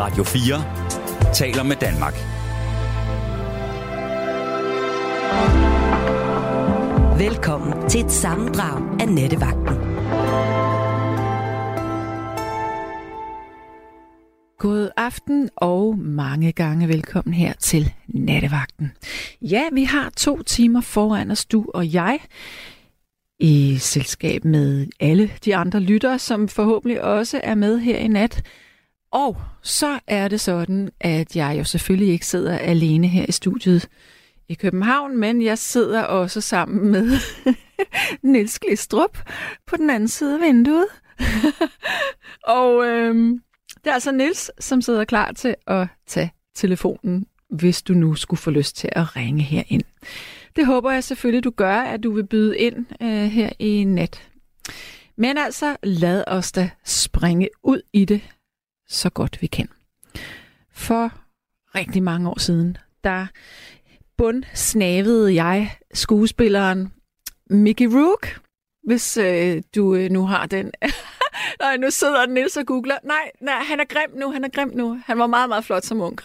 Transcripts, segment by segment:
Radio 4 taler med Danmark. Velkommen til et sammendrag af Nattevagten. God aften og mange gange velkommen her til Nattevagten. Ja, vi har 2 timer foran os, du og jeg, i selskab med alle de andre lyttere, som forhåbentlig også er med her i nat. Og så er det sådan, at jeg jo selvfølgelig ikke sidder alene her i studiet i København, men jeg sidder også sammen med Niels Glistrup på den anden side af vinduet. Og det er altså Niels, som sidder klar til at tage telefonen, hvis du nu skulle få lyst til at ringe herind. Det håber jeg selvfølgelig, du gør, at du vil byde ind her i nat. Men altså, lad os da springe ud i det så godt vi kan. For rigtig mange år siden, der bundsnavede jeg skuespilleren Mickey Rourke, hvis du nu har den. Nej, nu sidder Niels og googler. Nej, han er grim nu. Han var meget, meget flot som ung.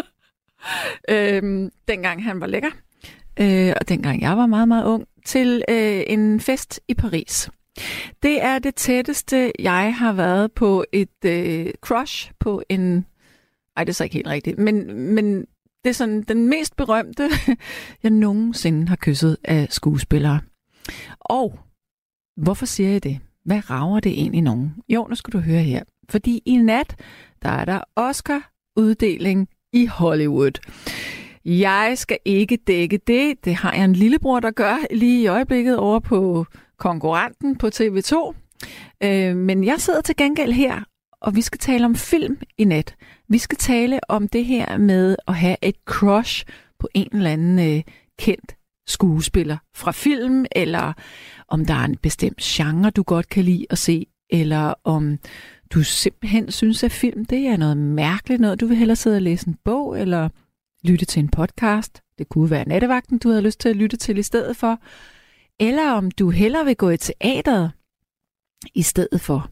Dengang han var lækker. Og dengang jeg var meget, meget ung. Til en fest i Paris. Det er det tætteste, jeg har været på et crush på en... Ej, det er så ikke helt rigtigt. Men det er sådan den mest berømte, jeg nogensinde har kysset af skuespillere. Og hvorfor siger jeg det? Hvad rager det egentlig nogen? Jo, nu skal du høre her. Fordi i nat, der er der Oscar-uddeling i Hollywood. Jeg skal ikke dække det. Det har jeg en lillebror, der gør lige i øjeblikket over på konkurrenten på TV2. Men jeg sidder til gengæld her, og vi skal tale om film i nat. Vi skal tale om det her med at have et crush på en eller anden kendt skuespiller fra film, eller om der er en bestemt genre, du godt kan lide at se, eller om du simpelthen synes, at film det er noget mærkeligt noget. Du vil hellere sidde og læse en bog, eller lytte til en podcast. Det kunne være Nattevagten, du havde lyst til at lytte til i stedet for. Eller om du hellere vil gå i teateret i stedet for.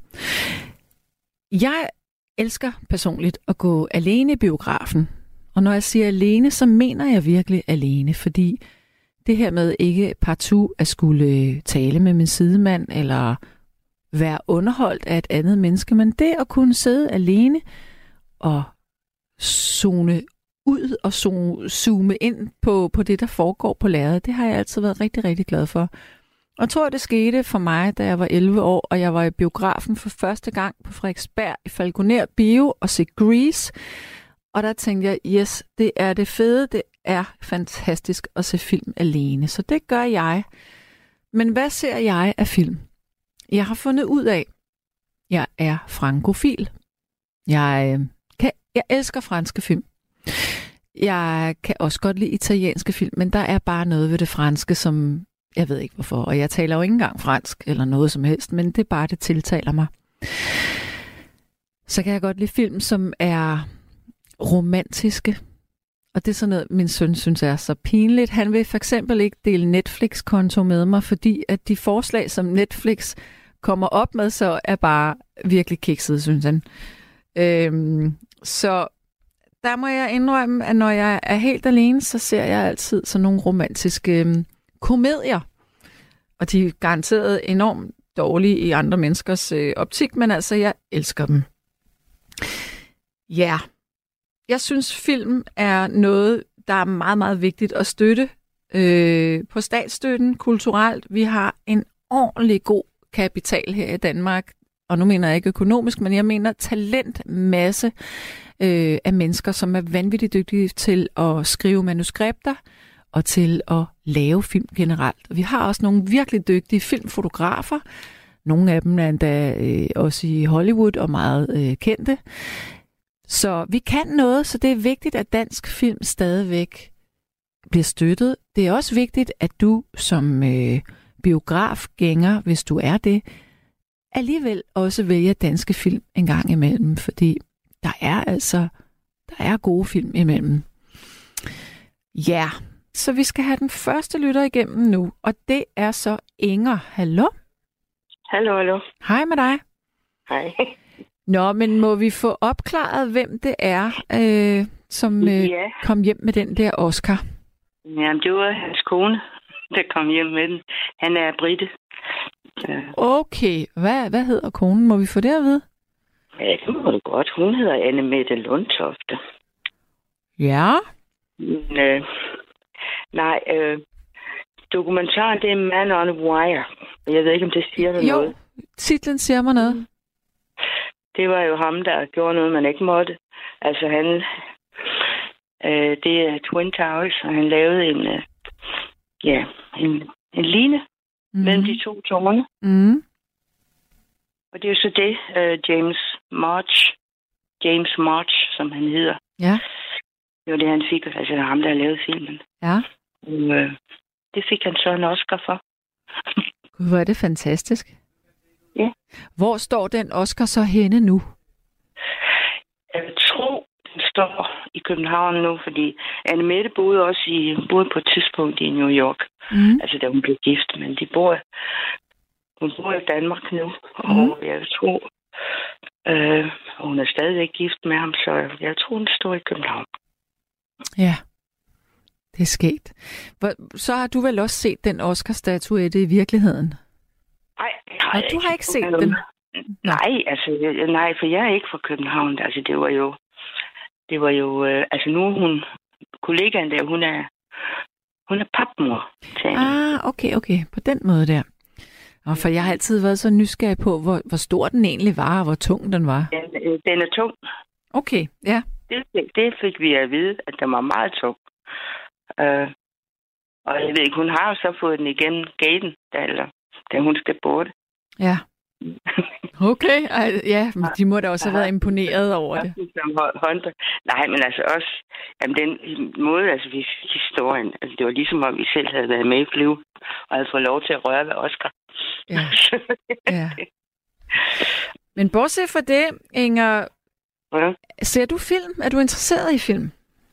Jeg elsker personligt at gå alene i biografen. Og når jeg siger alene, så mener jeg virkelig alene, fordi det her med ikke partout at skulle tale med min sidemand, eller være underholdt af et andet menneske, men det at kunne sidde alene og zone ud og zoome ind på det, der foregår på lærredet, det har jeg altid været rigtig, rigtig glad for. Og jeg tror, det skete for mig, da jeg var 11 år, og jeg var i biografen for første gang på Frederiksberg i Falconer Bio og se Grease. Og der tænkte jeg, yes, det er det fede, det er fantastisk at se film alene. Så det gør jeg. Men hvad ser jeg af film? Jeg har fundet ud af, jeg er frankofil. Jeg elsker franske film. Jeg kan også godt lide italienske film, men der er bare noget ved det franske, som jeg ved ikke hvorfor. Og jeg taler jo ikke engang fransk eller noget som helst, men det er bare, det tiltaler mig. Så kan jeg godt lide film, som er romantiske. Og det er sådan noget, min søn synes er så pinligt. Han vil for eksempel ikke dele Netflix-konto med mig, fordi at de forslag, som Netflix kommer op med, så er bare virkelig kiksede, synes han. Så der må jeg indrømme, at når jeg er helt alene, så ser jeg altid sådan nogle romantiske komedier. Og de er garanteret enormt dårlige i andre menneskers optik, men altså, jeg elsker dem. Ja, jeg synes, film er noget, der er meget, meget vigtigt at støtte på statsstøtten kulturelt. Vi har en ordentlig god kapital her i Danmark, og nu mener jeg ikke økonomisk, men jeg mener talentmasse af mennesker, som er vanvittigt dygtige til at skrive manuskripter og til at lave film generelt. Vi har også nogle virkelig dygtige filmfotografer. Nogle af dem er endda også i Hollywood og meget kendte. Så vi kan noget, så det er vigtigt, at dansk film stadigvæk bliver støttet. Det er også vigtigt, at du som biografgænger, hvis du er det, alligevel også vælger danske film en gang imellem, fordi der er gode film imellem. Ja, så vi skal have den første lytter igennem nu, og det er så Inger. Hallo? Hallo. Hej med dig. Hej. Nå, men må vi få opklaret, hvem det er, som kom hjem med den der Oscar? Jamen, det var hans kone, der kom hjem med den. Han er brite. Okay. Hvad hedder konen? Må vi få det at vide? Ja, det må du godt. Hun hedder Anne-Mette Lundtofte. Ja. Dokumentaren, det er Man on a Wire. Jeg ved ikke, om det siger dig noget. Jo, titlen siger mig noget. Det var jo ham, der gjorde noget, man ikke måtte. Altså han... det er Twin Towers, og han lavede en line mellem de to tårne. Mm. Og det er jo så det, James March, som han hedder. Ja. Det var det, han fik, altså ham, der lavede filmen. Ja. Og, det fik han så en Oscar for. Gud, hvor er det fantastisk. Ja. Hvor står den Oscar så henne nu? Jeg tror, den står i København nu, fordi Anne-Mette boede på et tidspunkt i New York. Mm. Altså, da hun blev gift, men hun bor i Danmark nu, og jeg tror, hun er stadigvæk gift med ham, så jeg tror, den står i København. Ja, det er sket. Så har du vel også set den Oscar-statuette i virkeligheden? Nej, du har ikke set den? Nej, for jeg er ikke fra København. Altså, det var jo, altså nu hun, kollegaen der, hun er papmor. Okay, på den måde der. Og for jeg har altid været så nysgerrig på, hvor stor den egentlig var, og hvor tung den var. Den er tung. Okay, ja. Det fik vi at vide, at den var meget tung. Og jeg ved ikke, hun har jo så fået den igennem gaten, da hun skal borte. Ja. Okay, ja, de må da også have været imponeret over det. Nej, men altså også, jamen den måde, altså vi fik historien, altså det var ligesom om vi selv havde været med i flyve, og havde fået lov til at røre ved Oscar. Ja. Ja. Men bortset fra det, Inger, ser du film? Er du interesseret i film?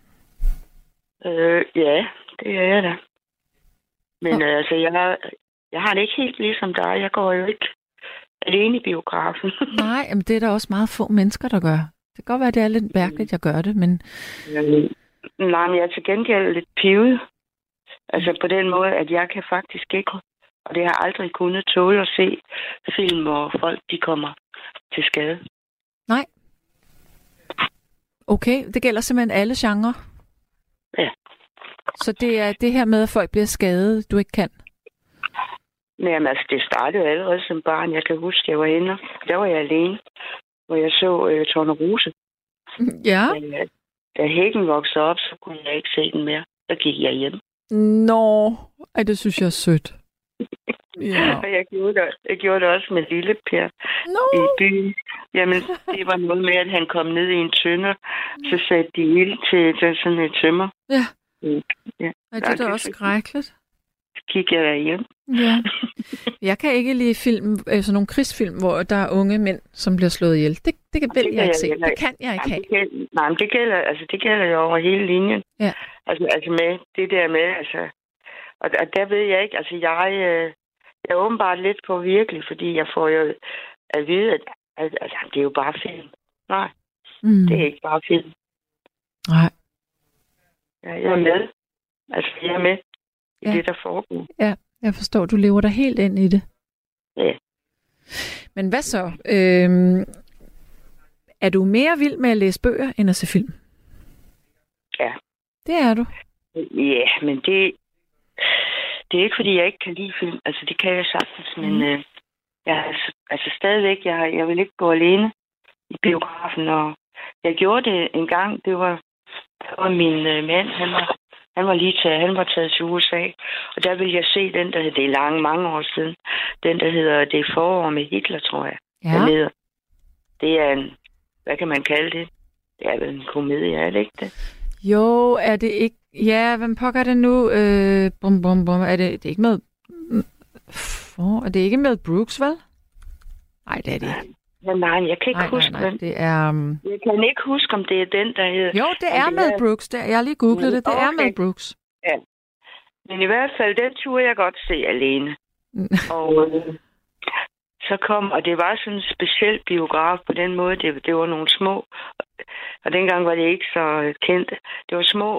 Ja, det er jeg da. Men altså, jeg har det ikke helt ligesom dig. Jeg går jo ikke alene i biografen. Nej, men det er der også meget få mennesker, der gør. Det kan godt være, det er lidt mærkeligt, jeg gør det, men... Nej, men jeg er til gengæld lidt pivet. Altså på den måde, at jeg kan faktisk ikke, og det har aldrig kunnet tåle at se film, hvor folk de kommer til skade. Nej. Okay, det gælder simpelthen alle genrer? Ja. Så det er det her med, at folk bliver skadet, du ikke kan? Jamen altså, det startede jo allerede som barn. Jeg kan huske, jeg var inde. Der var jeg alene, hvor jeg så Tornerose. Ja. Da hækken voksede op, så kunne jeg ikke se den mere. Så gik jeg hjem. Nå, det synes jeg er sødt. Ja. Og jeg gjorde det også med lille Per i byen. Jamen, det var noget med, at han kom ned i en tønder, så satte de ild til sådan et tømmer. Ja. Ja. Det er da også skrækkeligt. Så gik jeg derhjem. Ja. Jeg kan ikke lide film, sådan nogle krigsfilm, hvor der er unge mænd, som bliver slået ihjel. Det kan jeg ikke se. Det kan jeg ikke have. Nej, men det gælder jo over hele linjen. Ja. Altså med det der med, altså... Og der ved jeg ikke, altså jeg er åbenbart lidt på virkelig, fordi jeg får jo at vide, at altså, det er jo bare film. Nej, det er ikke bare film. Nej. Jeg er med. Altså, jeg er med i det, der foregår. Ja, jeg forstår. Du lever dig helt ind i det. Ja. Men hvad så? Er du mere vild med at læse bøger, end at se film? Ja. Det er du. Ja, men det er ikke, fordi jeg ikke kan lide film. Altså, det kan jeg sagtens, men jeg altså stadigvæk, jeg vil ikke gå alene i biografen, og jeg gjorde det en gang. Det var min mand, han var taget til USA, og der ville jeg se den, der hedder, det er mange år siden, den, der hedder Det er forår med Hitler, tror jeg. Ja. Det er en, hvad kan man kalde det? Det er vel en komedie, er det ikke det? Jo, er det ikke... Ja, hvem pokker det nu? Er det ikke med... Er det ikke med Brooks, vel? Nej, det er det ikke. Nej, jeg kan ikke huske den. Det er... Jeg kan ikke huske, om det er den, der hedder... Jo, det er med Brooks. Jeg har lige googlet det. Det er med Brooks. Ja. Men i hvert fald, den turde jeg godt se alene. Og så kom, og det var sådan en speciel biograf på den måde. Det var nogle små, og dengang var det ikke så kendt. Det var små,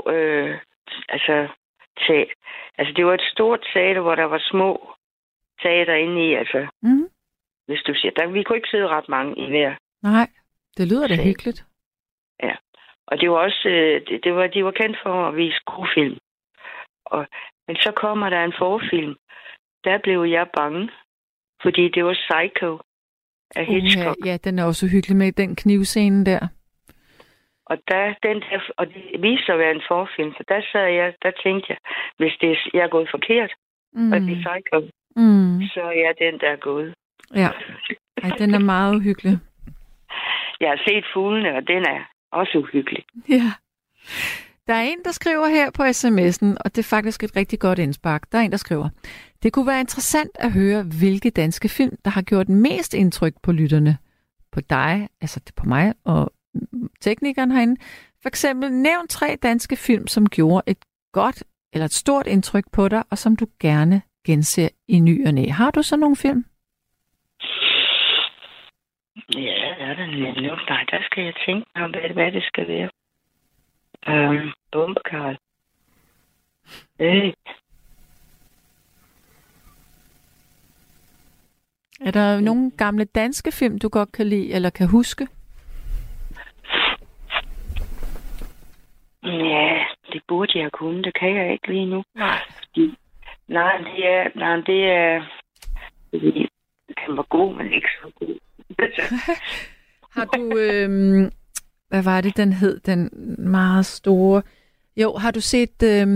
det var et stort teater, hvor der var små teater inde i, altså. Mm. Hvis du siger, vi kunne ikke sidde ret mange i hver. Nej, det lyder da hyggeligt. Ja, og det var også, de var kendt for at vise gode film. Men så kommer der en forfilm. Der blev jeg bange, fordi det var Psycho af Hitchcock. Ja, den er også hyggelig med den knivscene der. Og det viste sig at være en forfilm, så der tænkte jeg, hvis jeg er gået forkert, og det er Psycho, så er jeg den, der er gået. Ja, den er meget uhyggelig. Jeg har set fuglene, og den er også uhyggelig. Ja. Der er en, der skriver her på sms'en, og det er faktisk et rigtig godt indspark. Der er en, der skriver, det kunne være interessant at høre, hvilke danske film, der har gjort mest indtryk på lytterne. På dig, altså på mig og teknikeren herinde. For eksempel, nævn 3 danske film, som gjorde et godt eller et stort indtryk på dig, og som du gerne genser i ny og næ. Har du så nogle film? Ja, er der nu? Nej, der skal jeg tænke om, hvad det skal være. Bombekarl. Er der nogle gamle danske film, du godt kan lide, eller kan huske? Ja, det burde jeg kunne. Det kan jeg ikke lige nu. Nej. Det er... Den var god, men ikke så god. Har du... hvad var det, den hed? Den meget store... Jo, har du set...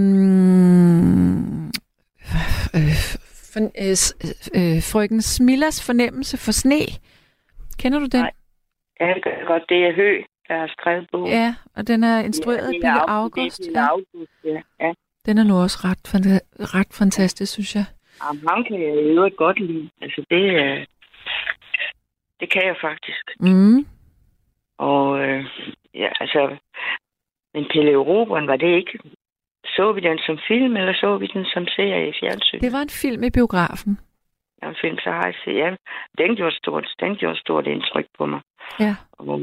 Frøken Smillas fornemmelse for sne? Kender du den? Nej, ja, det gør jeg godt. Det er Høgh, der har skrevet bogen. Ja, og den er instrueret af Bille August. Ja. Den er nu også ret fantastisk, synes jeg. Jamen, ham kan jeg jo godt lide. Altså, det kan jeg faktisk. Mm. Og men Pelle Erobreren, var det ikke... Så vi den som film, eller så vi den som serie i fjernsyn? Det var en film i biografen. Ja, en film, så har jeg set. Ja, den gjorde stort indtryk på mig. Ja. Og,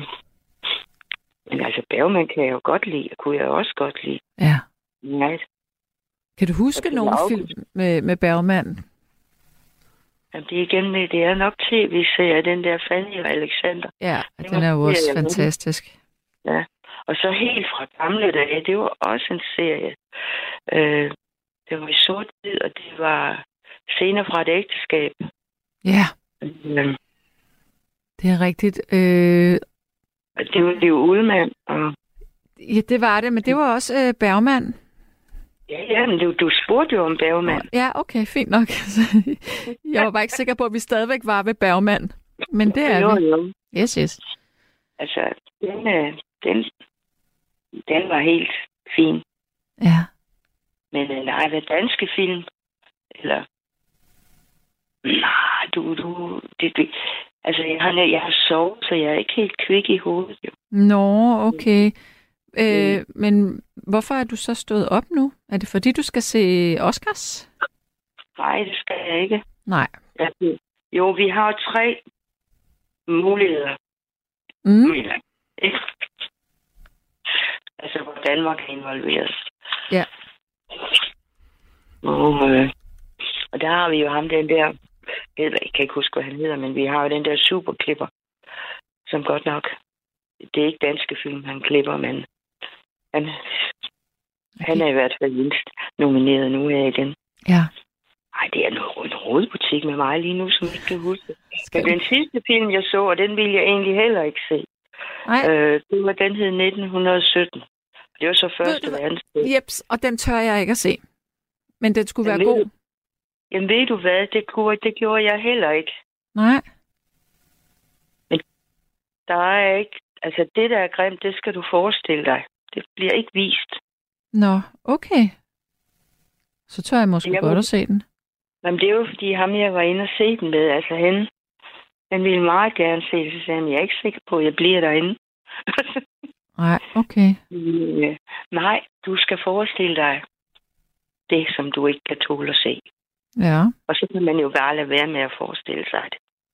men altså, Bergman kan jeg jo godt lide, og kunne jeg også godt lide. Ja. Nej. Kan du huske nogle film med Bergman? Jamen, det er nok tv-serier, den der Fanny og Alexander. Ja, den er jo også fantastisk. Ja, og så helt fra gamle dage, det var også en serie. Det var i sort-hvid, og det var scener fra et ægteskab. Ja, det er rigtigt. Det var jo Ullmann. Og... Ja, det var det, men det var også Bergman. Ja, men du spurgte jo om Bergman. Ja, okay, fint nok. Jeg var bare ikke sikker på, at vi stadigvæk var ved Bergman. Men det er vi. Jo. Yes. Altså, den var helt fin. Ja. Men nej, hvad danske film? Eller... Nej, altså, jeg har sovet, så jeg er ikke helt kvik i hovedet, jo. Nå, okay. Men hvorfor er du så stået op nu? Er det fordi, du skal se Oscars? Nej, det skal jeg ikke. Nej. Jo, vi har 3 muligheder. Mm. Ikke? Altså, hvor Danmark er involveret. Ja. Og der har vi jo ham, den der... Jeg kan ikke huske, hvad han hedder, men vi har jo den der superklipper, som godt nok... Det er ikke danske film, han klipper, men han er i hvert fald nomineret nu her i den. Ja. Nej, det er en rådbutik med mig lige nu, som jeg ikke kan huske. Men den sidste film, jeg så, og den ville jeg egentlig heller ikke se. Den hed 1917. Det var så første verdenskrig. Jeps, og den tør jeg ikke at se. Men den skulle være god. Jamen ved du hvad, det gjorde jeg heller ikke. Nej. Men der er ikke... Altså, det der er grimt, det skal du forestille dig. Det bliver ikke vist. Nå, okay. Så tør jeg måske godt at se den. Jamen, det er jo fordi ham, jeg var inde og se den med. Altså, han ville meget gerne se det, så sagde han, jeg er ikke sikker på, at jeg bliver derinde. Nej, okay. Nej, du skal forestille dig det, som du ikke kan tåle at se. Ja. Og så kan man jo bare lade være med at forestille sig det.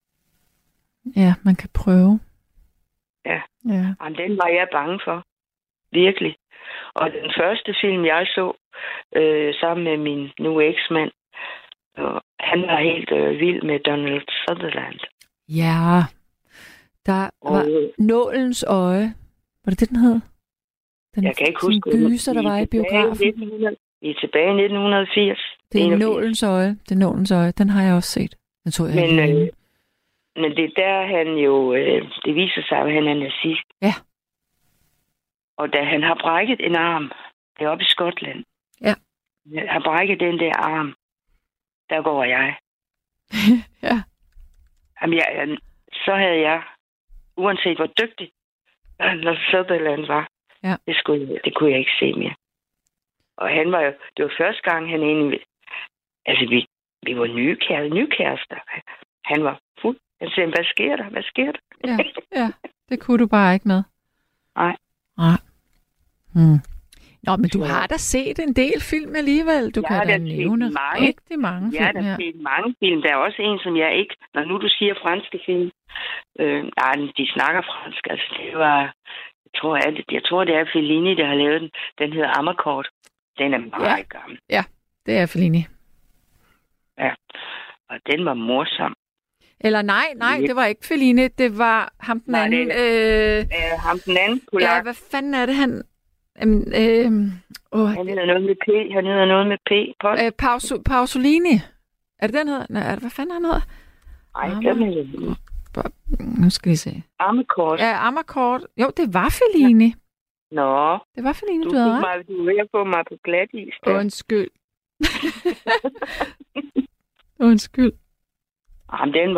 Ja, man kan prøve. Ja. Ja. Jamen, den var jeg bange for. Virkelig. Og den første film, jeg så, sammen med min nu eksmand, han var helt vild med Donald Sutherland. Ja. Der var Nålens Øje. Var det den hed? Den jeg kan ikke huske det. Gyser, der var i biografen. Vi er tilbage i 1980. Det er Nålens Øje. Det er Nålens Øje. Den har jeg også set. Den tror jeg. Men det er der, han jo... det viser sig, at han er nazist. Ja. Og da han har brækket en arm, det er oppe i Skotland. Ja. Har brækket den der arm, der går jeg. Ja. Jamen, så havde jeg, uanset hvor dygtig Donald Sutherland var, ja. det kunne jeg ikke se mere. Og han var jo, det var første gang, han egentlig, altså vi var nye kærester. Han var fuld. Han sagde, hvad sker der? Ja, det kunne du bare ikke med. Nej. Nå, men du har da set en del film alligevel. Du kan da nævne rigtig mange film. Ja, der har set mange film. Der er også en, som jeg ikke... Når nu du siger franske film... de snakker fransk. Altså, det var... Jeg tror, det er Fellini, der har lavet den. Den hedder Amarcord. Den er meget gammel. Ja, det er Fellini. Ja, og den var morsom. Eller nej, det var ikke Fellini. Det var ham den anden... ham den anden, Polak. Ja, hvad fanden er det, han... han hedder noget med P. Pasolini. Er det den hedder? Nej, hvad fanden han hedder? Nej, det nu skal vi se. Amarcord. Ja, Amarcord. Jo, det var Fellini. Ja. Nå. Det var Fellini, du havde ret. Du er ved at få mig på glat is. Undskyld. Undskyld. Jamen, den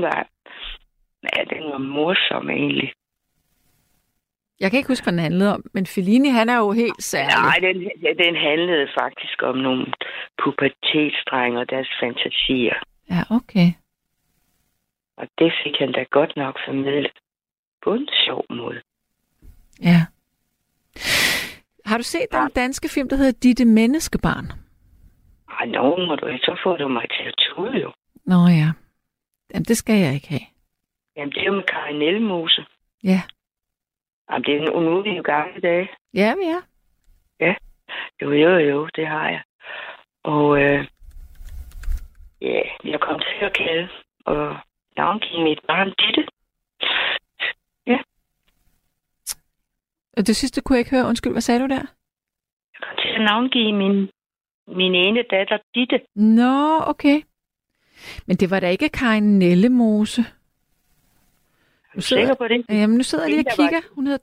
var morsom egentlig. Jeg kan ikke huske, hvad den handlede om, men Fellini, han er jo helt særlig. Nej, den handlede faktisk om nogle pubertetsdrenge og deres fantasier. Ja, okay. Og det fik han da godt nok formidlet på en sjov måde. Ja. Har du set den danske film, der hedder Ditte Menneskebarn? Ej, nogen må du ikke. Så får du mig til at tude, jo. Nå ja. Jamen, det skal jeg ikke have. Jamen, det er jo med Karin Ellemose. Ja. Jamen, det er nu er vi jo gamle dage. Ja, vi er. Ja. Jo, det har jeg. Og jeg kom til at kalde og navngive mit barn Ditte. Ja. Og det sidste kunne jeg ikke høre. Undskyld, hvad sagde du der? Jeg kom til at navngive min ene datter Ditte. Nå, okay. Men det var da ikke Karin Ellemose. Er du sikker på det? Jamen, nu sidder jeg lige og kigger. Hun hedder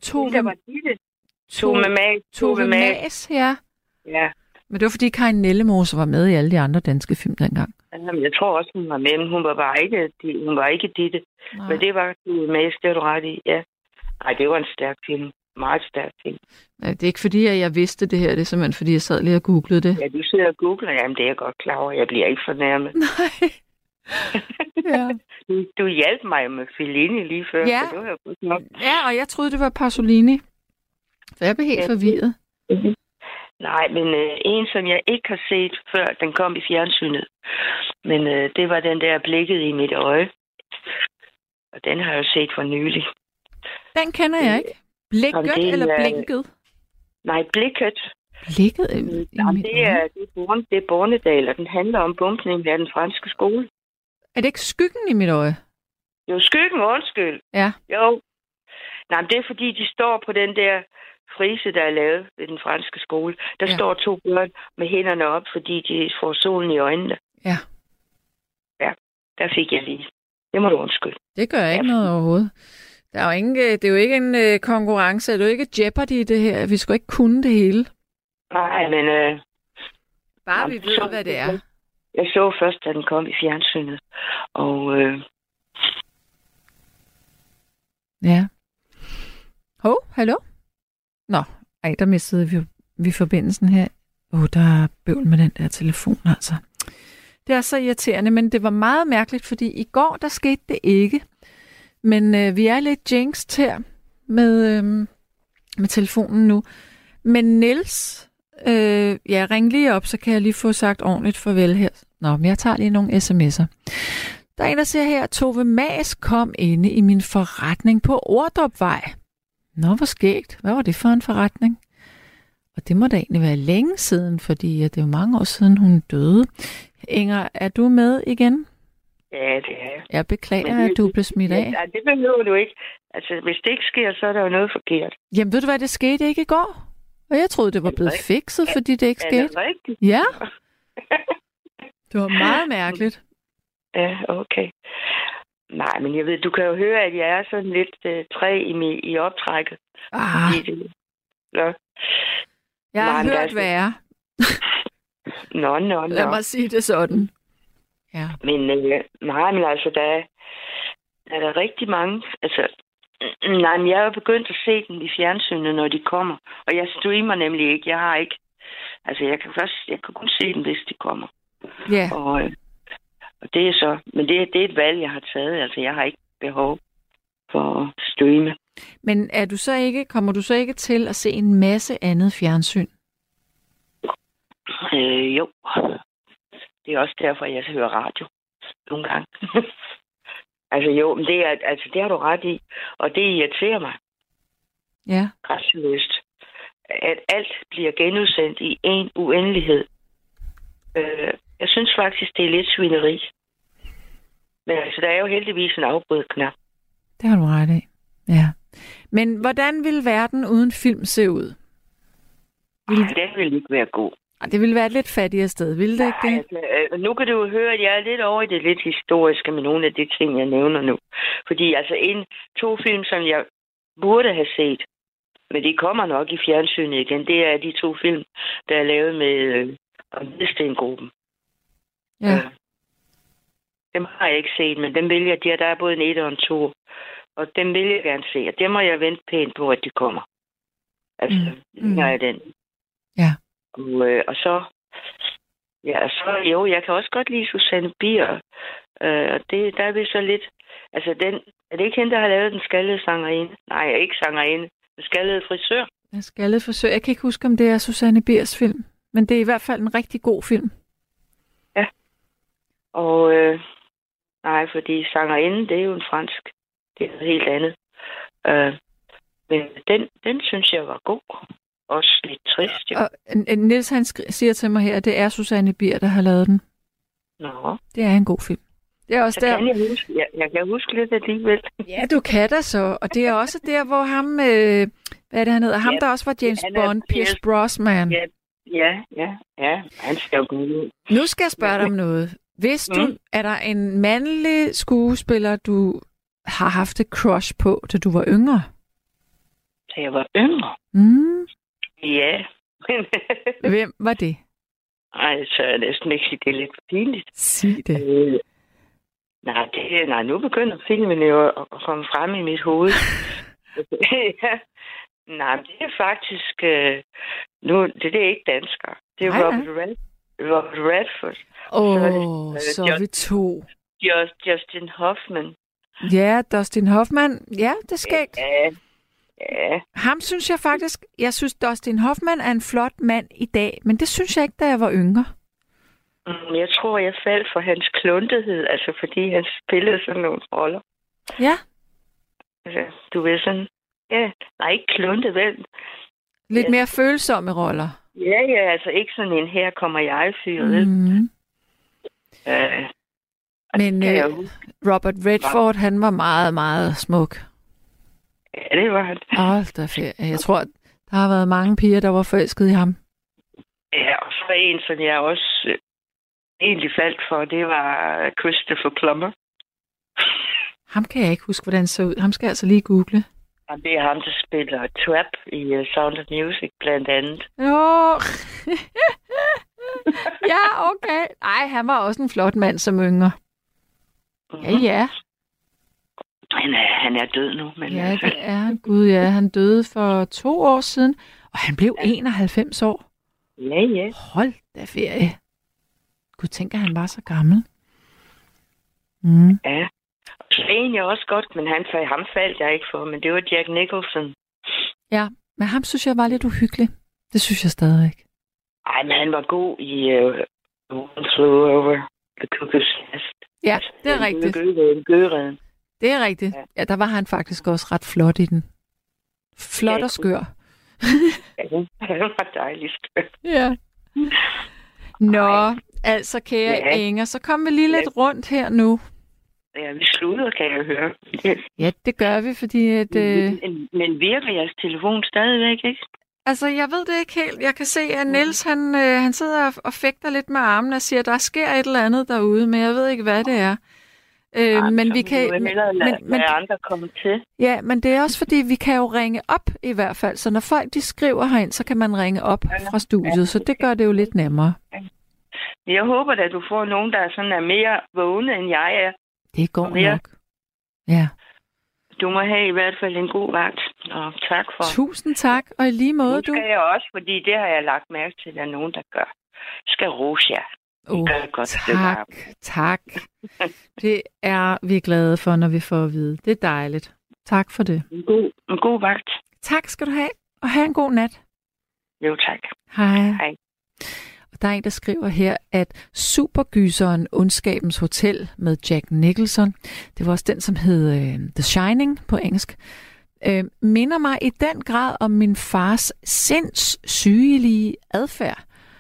Tove Mas. Ja. Men det var fordi Karin Ellemose var med i alle de andre danske film dengang. Jamen, jeg tror også, hun var med, men hun var ikke Ditte. Nej. Men det var Tove Mas, det var du ret i, ja. Nej, det var en stærk film. Meget stærk film. Ja, det er ikke fordi, at jeg vidste det her. Det er simpelthen fordi, jeg sad lige og googlede det. Ja, du sidder og googler. Jamen, det er jeg godt klar over. Jeg bliver ikke fornærmet. Nej. Ja. Du hjalp mig med Fellini lige før. Ja. Så det var godt nok. Ja, og jeg troede, det var Pasolini. Så jeg blev helt forvirret. Nej, men en, som jeg ikke har set før, den kom i fjernsynet. Men det var den der Blikket i mit øje. Og den har jeg jo set for nylig. Den kender jeg ikke. Blikket eller Blinket? Nej, Blikket. Blikket? Det er Bornedal, og den handler om bumpningen af den franske skole. Er det ikke Skyggen i mit øje? Jo, Skyggen, undskyld. Ja. Jo. Nej, men det er fordi, de står på den der frise, der er lavet ved den franske skole. Der står 2 børn med hænderne op, fordi de får solen i øjnene. Ja. Ja, der fik jeg lige. Det må du undskylde. Det gør ikke noget overhovedet. Det er jo ikke en konkurrence. Det er jo ikke Jeopardy, det her. Vi skal ikke kunne det hele. Nej, men... Bare vi ved, hvad det er. Jeg så først, da den kom i fjernsynet. Og... Ja. Hallo? Nå, der mistede vi forbindelsen her. Der er bøvl med den der telefon, altså. Det er så irriterende, men det var meget mærkeligt, fordi i går, der skete det ikke. Men vi er lidt jinxed her med telefonen nu. Men Niels, ring lige op, så kan jeg lige få sagt ordentligt farvel her. Nå, men jeg tager lige nogle sms'er. Der er en, der siger her, Tove Mas kom inde i min forretning på Ordrupvej. Nå, hvor skægt. Hvad var det for en forretning? Og det må da egentlig være længe siden, fordi det er jo mange år siden, hun døde. Inger, er du med igen? Ja, det er jeg. Jeg beklager, at du blev smidt af. Ja, det behøver du ikke. Altså, hvis det ikke sker, så er der jo noget forkert. Jamen, ved du hvad, det skete ikke i går? Og jeg troede, det var blevet fikset, fordi det ikke skete. Er det rigtigt? Ja. Det var meget mærkeligt. Ja, okay. Nej, men jeg ved, du kan jo høre, at jeg er sådan lidt træ i optrækket. Ja. Jeg har hørt værre. Nå. Lad mig sige det sådan. Ja. Men nej, men altså, der er rigtig mange. Altså, nej, men jeg er begyndt at se dem i fjernsynet, når de kommer. Og jeg streamer nemlig ikke. Jeg har ikke. Altså, jeg kan kun se dem, hvis de kommer. Ja. Og det er så. Men det er et valg, jeg har taget. Altså, jeg har ikke behov for at streame. Men kommer du så ikke til at se en masse andet fjernsyn? Jo. Det er også derfor, jeg hører radio nogle gange. Altså jo, men det har du ret i. Og det irriterer mig. Ja. Retsløst. At alt bliver genudsendt i en uendelighed. Jeg synes faktisk, det er lidt svineri. Men altså, der er jo heldigvis en afbryderknap. Det har du ret i. Ja. Men hvordan vil verden uden film se ud? Den vil ikke være god. Det ville være et lidt fattigere sted, ville det ikke det? Altså, nu kan du jo høre, at jeg er lidt over i det lidt historiske med nogle af de ting, jeg nævner nu. Fordi altså to film, som jeg burde have set, men de kommer nok i fjernsynet igen, det er de 2 film, der er lavet med Hvidstengruppen. Ja. Dem har jeg ikke set, men dem vil jeg. Der er både en 1 og en 2. Og dem vil jeg gerne se. Og dem må jeg vente pænt på, at de kommer. Altså, jeg er den. Ja. Og så... Ja, så jo, jeg kan også godt lide Susanne Bier. Og der er vi så lidt... Altså, er det ikke hende, der har lavet Den skaldede sangerinde? Nej, ikke sangerinde. Den skaldede frisør. Den skaldede frisør. Jeg kan ikke huske, om det er Susanne Biers film. Men det er i hvert fald en rigtig god film. Ja. Og... nej, fordi sangerinde, det er jo en fransk. Det er noget helt andet. Men den synes jeg var god. Også lidt trist. Jo. Og Niels, han siger til mig her, at det er Susanne Bier, der har lavet den. Nå. Det er en god film. Det er også så der... kan jeg kan huske lidt alligevel. Ja, du kan da så. Og det er også der, hvor ham... hvad er det, han hedder? Ham, der også var James Bond, Pierce Brosnan. Ja. Han skal jo gå ud. Nu skal jeg spørge dig om noget. Er der en mandlig skuespiller, du har haft et crush på, da du var yngre? Da jeg var yngre? Ja. Hvem var det? Ej, så er jeg næsten ikke sige, det er lidt pinligt. Sig det. Nej, nu begynder filmen jo at komme frem i mit hoved. Ja. Nej, det er faktisk... det er ikke danskere. Det er Robert Redford. Så er vi 2. Dustin Hoffman. Ja, Dustin Hoffman. Ja, det er skægt. Ja. Ham synes jeg faktisk... Jeg synes, Dustin Hoffman er en flot mand i dag, men det synes jeg ikke, da jeg var yngre. Jeg tror, jeg faldt for hans kluntethed, altså fordi han spillede sådan nogle roller. Ja. Altså, du ved sådan... Ja, nej, ikke kluntet, vel? Lidt mere følsomme roller. Ja, altså ikke sådan en her kommer jeg-fyr, vel? Men Robert Redford, han var meget, meget smuk. Ja, det var han. Jeg tror, der har været mange piger, der var forelsket i ham. Ja, og så en, som jeg også egentlig faldt for, det var Christopher Plummer. Ham kan jeg ikke huske, hvordan det så ud. Ham skal jeg altså lige google. Og det er ham, der spiller Trap i Sound of Music, blandt andet. Jo. Ja, okay. Ej, han var også en flot mand som yngre. Ja. Han er død nu. Men ja, det er han. Gud, ja. Han døde for 2 år siden, og han blev 91 år. Ja. Hold da ferie. Gud, tænker han var så gammel. Ja. Så egentlig også godt, men ham faldt jeg ikke for, men det var Jack Nicholson. Ja, men ham synes jeg var lidt uhyggelig. Det synes jeg stadig ikke. Ej, men han var god i One Flew Over Ja, det er rigtigt. Gøgereden. Det er rigtigt. Ja, der var han faktisk også ret flot i den. Flot og skør. Ja, det var dejligt. Ja. Nå, altså kære Inger, så kom vi lige lidt rundt her nu. Ja, vi slutter, kan jeg høre. Ja, det gør vi, fordi at... Men virker jeres telefon stadigvæk, ikke? Altså, jeg ved det ikke helt. Jeg kan se, at Niels, han sidder og fægter lidt med armene og siger, at der sker et eller andet derude, men jeg ved ikke, hvad det er. Men vi kan... Men andre kommer til. Ja, men det er også fordi, vi kan jo ringe op i hvert fald. Så når folk de skriver herind, så kan man ringe op fra studiet, så det gør det jo lidt nemmere. Jeg håber, at du får nogen, der sådan er mere vågne, end jeg er. Det går nok. Ja. Du må have i hvert fald en god vagt, og tak for... Tusind tak, og i lige måde, du... Det skal jeg også, fordi det har jeg lagt mærke til, at der er nogen, der gør. Skal rose jer. Tak. Det er vi glade for, når vi får at vide. Det er dejligt. Tak for det. En god vagt. Tak skal du have, og have en god nat. Jo, tak. Hej. Og der er en, der skriver her, at supergyseren Ondskabens Hotel med Jack Nicholson, det var også den, som hed The Shining på engelsk, minder mig i den grad om min fars sindssygelige adfærd.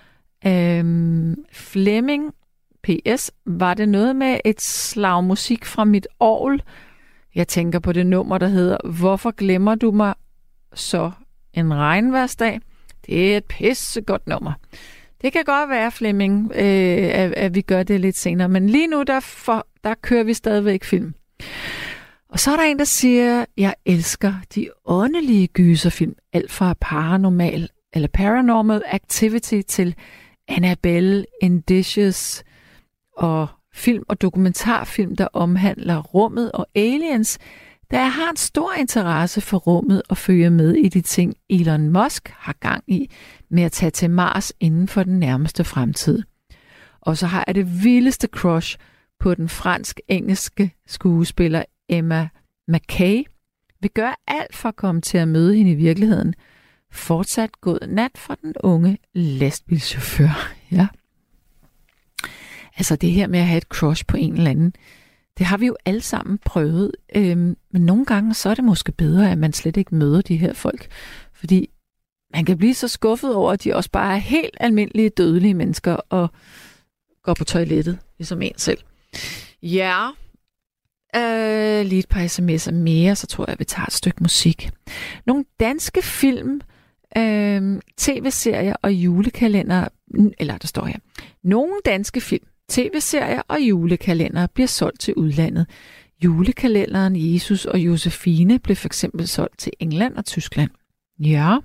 Flemming, PS, var det noget med et slag musik fra mit orgel? Jeg tænker på det nummer, der hedder Hvorfor glemmer du mig så en regnværsdag? Det er et pissegodt nummer. Det kan godt være, Flemming, at vi gør det lidt senere, men lige nu, der kører vi stadigvæk film. Og så er der en, der siger, jeg elsker de åndelige gyserfilm, alt fra Paranormal Activity til Annabelle, Indicious og film og dokumentarfilm, der omhandler rummet og aliens, da jeg har en stor interesse for rummet og følger med i de ting, Elon Musk har gang i med at tage til Mars inden for den nærmeste fremtid. Og så har jeg det vildeste crush på den fransk-engelske skuespiller Emma Mackey. Vi gør alt for at komme til at møde hende i virkeligheden. Fortsat god nat fra den unge lastbilchauffør. Ja. Altså det her med at have et crush på en eller anden, det har vi jo alle sammen prøvet. Men nogle gange så er det måske bedre, at man slet ikke møder de her folk. Fordi man kan blive så skuffet over, at de også bare er helt almindelige dødelige mennesker og går på toilettet, ligesom en selv. Ja, lige et par sms'er mere, så tror jeg, vi tager et stykke musik. Nogle danske film, tv-serier og julekalender, eller der står her, nogle danske film, tv-serier og julekalender bliver solgt til udlandet. Julekalenderen Jesus og Josefine blev for eksempel solgt til England og Tyskland. Ja.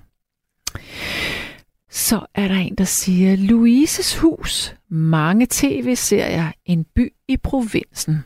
Så er der en, der siger, Louises hus, mange tv-serier, en by i provinsen.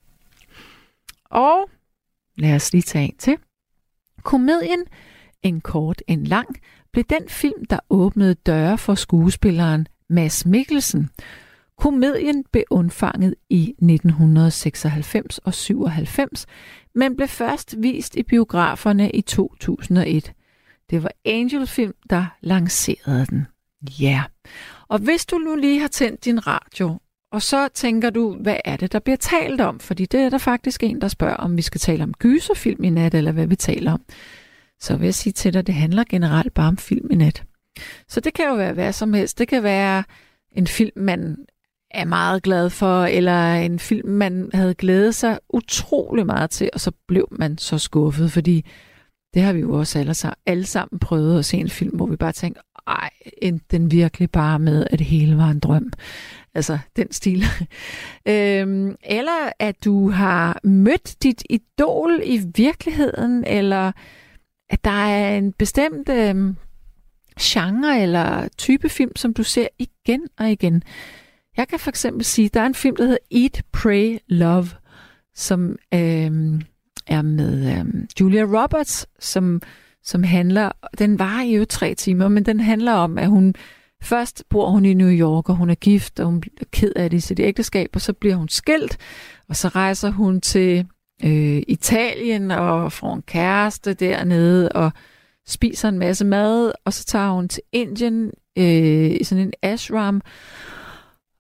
Og lad os lige tage en til. Komedien En kort, en lang blev den film, der åbnede døre for skuespilleren Mads Mikkelsen. Komedien blev undfanget i 1996 og 97, men blev først vist i biograferne i 2001. Det var Angel Film, der lancerede den. Ja. Og hvis du nu lige har tændt din radio, og så tænker du, hvad er det, der bliver talt om? Fordi det er der faktisk en, der spørger, om vi skal tale om gyserfilm i nat, eller hvad vi taler om. Så vil jeg sige til dig, det handler generelt bare om film i nat. Så det kan jo være hvad som helst. Det kan være en film, man er meget glad for, eller en film, man havde glædet sig utrolig meget til, og så blev man så skuffet, fordi det har vi jo også alle sammen prøvet at se en film, hvor vi bare tænker, ej, den virkelig bare med, at det hele var en drøm. Altså, den stil. Eller at du har mødt dit idol i virkeligheden, eller at der er en bestemt genre eller type film, som du ser igen og igen. Jeg kan for eksempel sige, at der er en film, der hedder Eat, Pray, Love, som er med Julia Roberts, som handler, den varer jo 3 timer, men den handler om, at først bor hun i New York, og hun er gift, og hun bliver ked af det i sit ægteskab, og så bliver hun skilt, og så rejser hun til Italien og får en kæreste dernede, og spiser en masse mad, og så tager hun til Indien i sådan en ashram,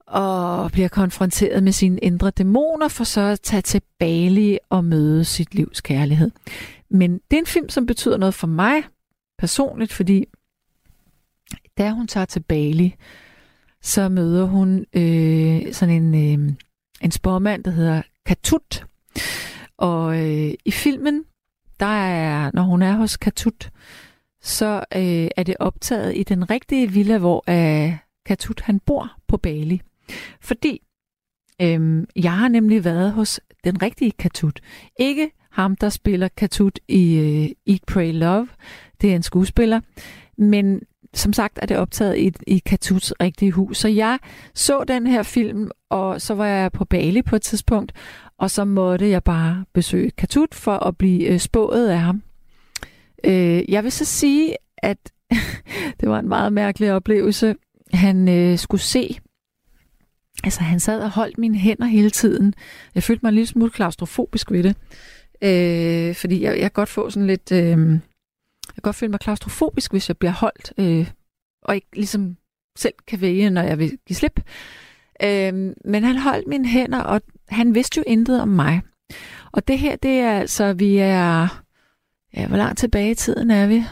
og bliver konfronteret med sine indre dæmoner, for så at tage til Bali og møde sit livs kærlighed. Men det er en film, som betyder noget for mig personligt, fordi da hun tager til Bali, så møder hun sådan en spormand, der hedder Katut. Og i filmen, der er, når hun er hos Katut, så er det optaget i den rigtige villa, hvor Katut han bor på Bali. Fordi jeg har nemlig været hos den rigtige Katut. Ikke ham, der spiller Katut i Eat, Pray, Love. Det er en skuespiller. Men som sagt er det optaget i Katuts rigtige hus. Så jeg så den her film, og så var jeg på Bali på et tidspunkt, og så måtte jeg bare besøge Katut for at blive spået af ham. Jeg vil så sige, at det var en meget mærkelig oplevelse. Han skulle se, altså han sad og holdt mine hænder hele tiden. Jeg følte mig en lille smule klaustrofobisk ved det. Fordi jeg kan godt få sådan lidt... jeg kan godt føle mig klaustrofobisk, hvis jeg bliver holdt, og ikke ligesom selv kan vælge, når jeg vil give slip. Men han holdt mine hænder, og han vidste jo intet om mig. Og det her, det er altså, vi er... Ja, hvor langt tilbage i tiden er vi?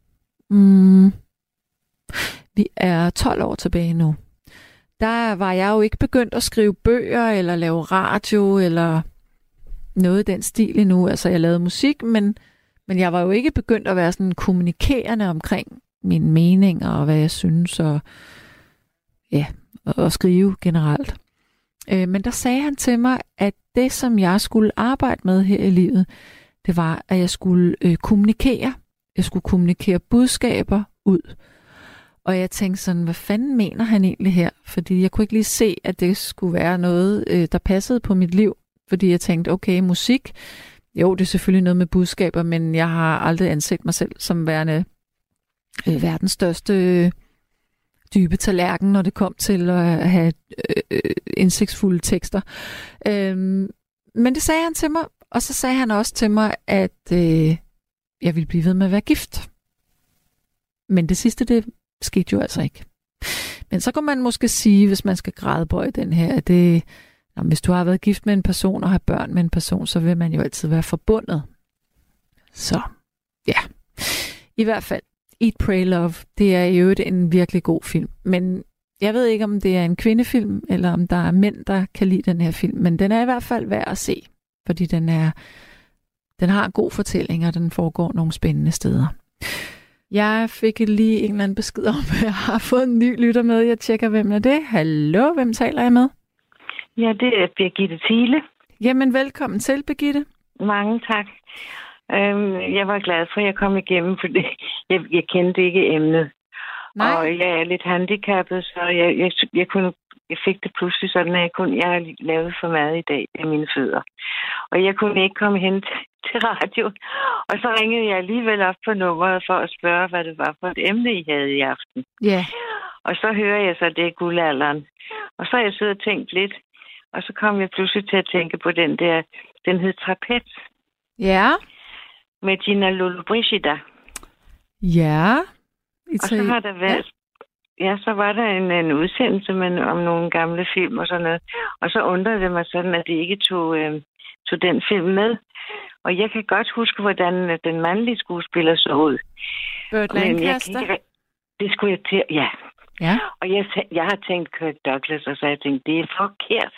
Vi er 12 år tilbage nu. Der var jeg jo ikke begyndt at skrive bøger, eller lave radio, eller noget i den stil endnu. Altså, jeg lavede musik, men jeg var jo ikke begyndt at være sådan kommunikerende omkring mine meninger, og hvad jeg synes, og ja, og skrive generelt. Men der sagde han til mig, at det, som jeg skulle arbejde med her i livet, det var, at jeg skulle kommunikere. Jeg skulle kommunikere budskaber ud. Og jeg tænkte sådan, hvad fanden mener han egentlig her? Fordi jeg kunne ikke lige se, at det skulle være noget, der passede på mit liv. Fordi jeg tænkte, okay, musik, jo, det er selvfølgelig noget med budskaber, men jeg har aldrig anset mig selv som værende verdens største dybe tallerken, når det kom til at have indsigtsfulde tekster. Men det sagde han til mig, og så sagde han også til mig, at jeg ville blive ved med at være gift. Men det sidste, det skete jo altså ikke. Men så kan man måske sige, hvis man skal gradbøje den her, at det, hvis du har været gift med en person og har børn med en person, så vil man jo altid være forbundet. Så, ja. I hvert fald, Eat, Pray, Love, det er jo en virkelig god film. Men jeg ved ikke, om det er en kvindefilm, eller om der er mænd, der kan lide den her film. Men den er i hvert fald værd at se, fordi den har en god fortælling, og den foregår nogle spændende steder. Jeg fik lige en eller anden besked om, at jeg har fået en ny lytter med. Jeg tjekker, hvem er det. Hallo, hvem taler jeg med? Ja, det er Birgitte Thiele. Jamen, velkommen til, Birgitte. Mange tak. Jeg var glad for, at jeg kom igennem, for jeg kendte ikke emnet. Nej. Og jeg er lidt handicappet, så jeg fik det pludselig sådan, at jeg har lavet for meget i dag af mine fødder. Og jeg kunne ikke komme hen til radio. Og så ringede jeg alligevel op på nummeret for at spørge, hvad det var for et emne, I havde i aften. Ja. Yeah. Og så hører jeg så, at det er guldalderen. Og så har jeg siddet og tænkt lidt. Og så kom jeg pludselig til at tænke på den hed Trapez. Ja. Med Gina Lollobrigida. Ja. Og så har der været... Ja, så var der en udsendelse om nogle gamle film og sådan noget. Og så undrede det mig sådan, at de ikke tog den film med. Og jeg kan godt huske, hvordan den mandlige skuespiller så ud. Burt Lancaster? Det skulle jeg til, ja. Ja. Og jeg har tænkt Kirk Douglas, og så har jeg tænkt, det er forkert.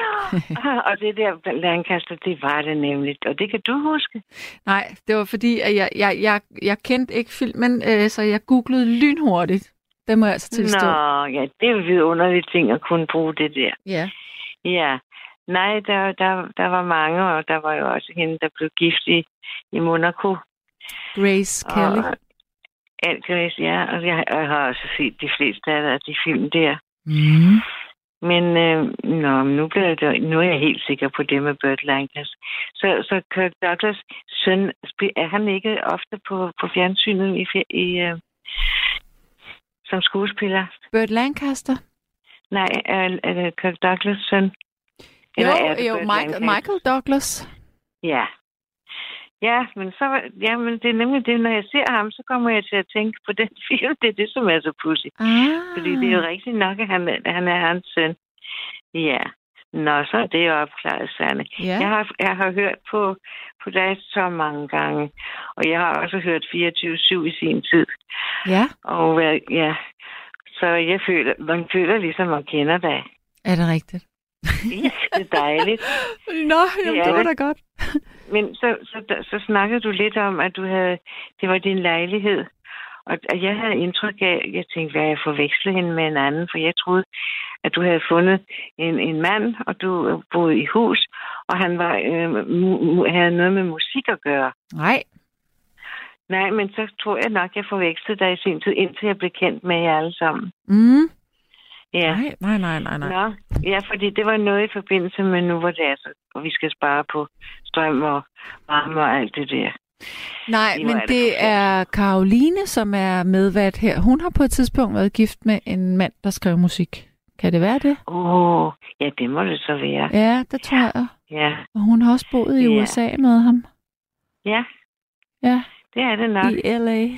Og det der Lancaster, det var det nemlig. Og det kan du huske? Nej, det var fordi, at jeg kendte ikke filmen, så jeg googlede lynhurtigt. Det må jeg altså tilstå. Nå, ja, det er jo vidunderlige ting at kunne bruge det der. Ja. Ja. Nej, der var mange, og der var jo også hende, der blev gift i Monaco. Grace Kelly. Grace, ja. Og jeg har også set de fleste af de film der. Mm. Men nu er jeg helt sikker på det med Burt Lancaster. Så Kirk Douglas' søn, er han ikke ofte på fjernsynet som skuespiller? Burt Lancaster? Nej, er det Kirk Douglas' søn? Jo, Michael Douglas. Ja. Ja, men det er nemlig det, når jeg ser ham, så kommer jeg til at tænke på den film. Det er det, som er så pudsigt. Fordi det er jo rigtigt nok, at han er hans søn. Ja. Nå, så er det opklaret, Sanne. Ja. Jeg har hørt på dig så mange gange, og jeg har også hørt 24/7 i sin tid. Ja. Og ja, så man føler ligesom, man kender dig. Er det rigtigt? Ja, det er dejligt. Nå, jamen, det var da godt. Men så snakkede du lidt om, at det var din lejlighed. Og jeg havde indtryk af, jeg tænkte, hvad jeg forvekslet hende med en anden, for jeg troede, at du havde fundet en mand, og du boede i hus, og han havde noget med musik at gøre. Nej, men så tror jeg nok, jeg forvekslede dig i sin tid, indtil jeg blev kendt med jer alle sammen. Mm. Ja. Nej. Nå, ja, fordi det var noget i forbindelse med nu, hvor det er så, og vi skal spare på strøm og varme og alt det der. Nej, men det er Karoline, som er medvært her. Hun har på et tidspunkt været gift med en mand, der skrev musik. Kan det være det? Ja, det må det så være. Ja, det tror jeg. Ja. Og hun har også boet i USA med ham. Ja. Ja. Det er det nok. I L.A.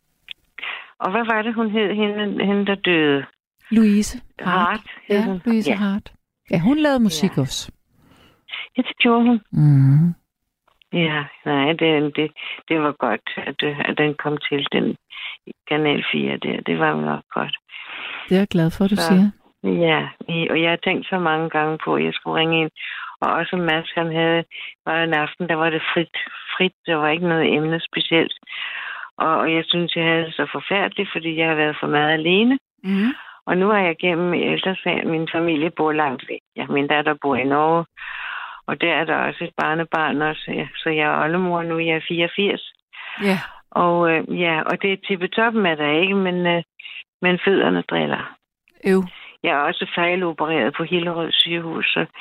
Og hvad var det, hun hed, hende der døde? Louise Hart. Ja, Louise Hart. Ja, hun lavede musik også. Ja, det gjorde hun. Mm. Ja, nej, det var godt, at den kom til, den Kanal 4 der. Det var nok godt. Det er jeg glad for, du siger. Ja, og jeg har tænkt så mange gange på, at jeg skulle ringe ind. Og også Mads, han var en aften, der var det frit. Der var ikke noget emne specielt. Og jeg synes, jeg havde det så forfærdeligt, fordi jeg har været for meget alene. Mm. Og nu er jeg gennem ældresagen. Min familie bor langt væk. Ja, min datter bor i Norge. Og der er der også et barnebarn også. Ja. Så jeg er oldemor nu, jeg er 84. Ja. Og og det er tippetoppen af der ikke, men fødderne driller. Jeg er også fejlopereret på Hillerød sygehus.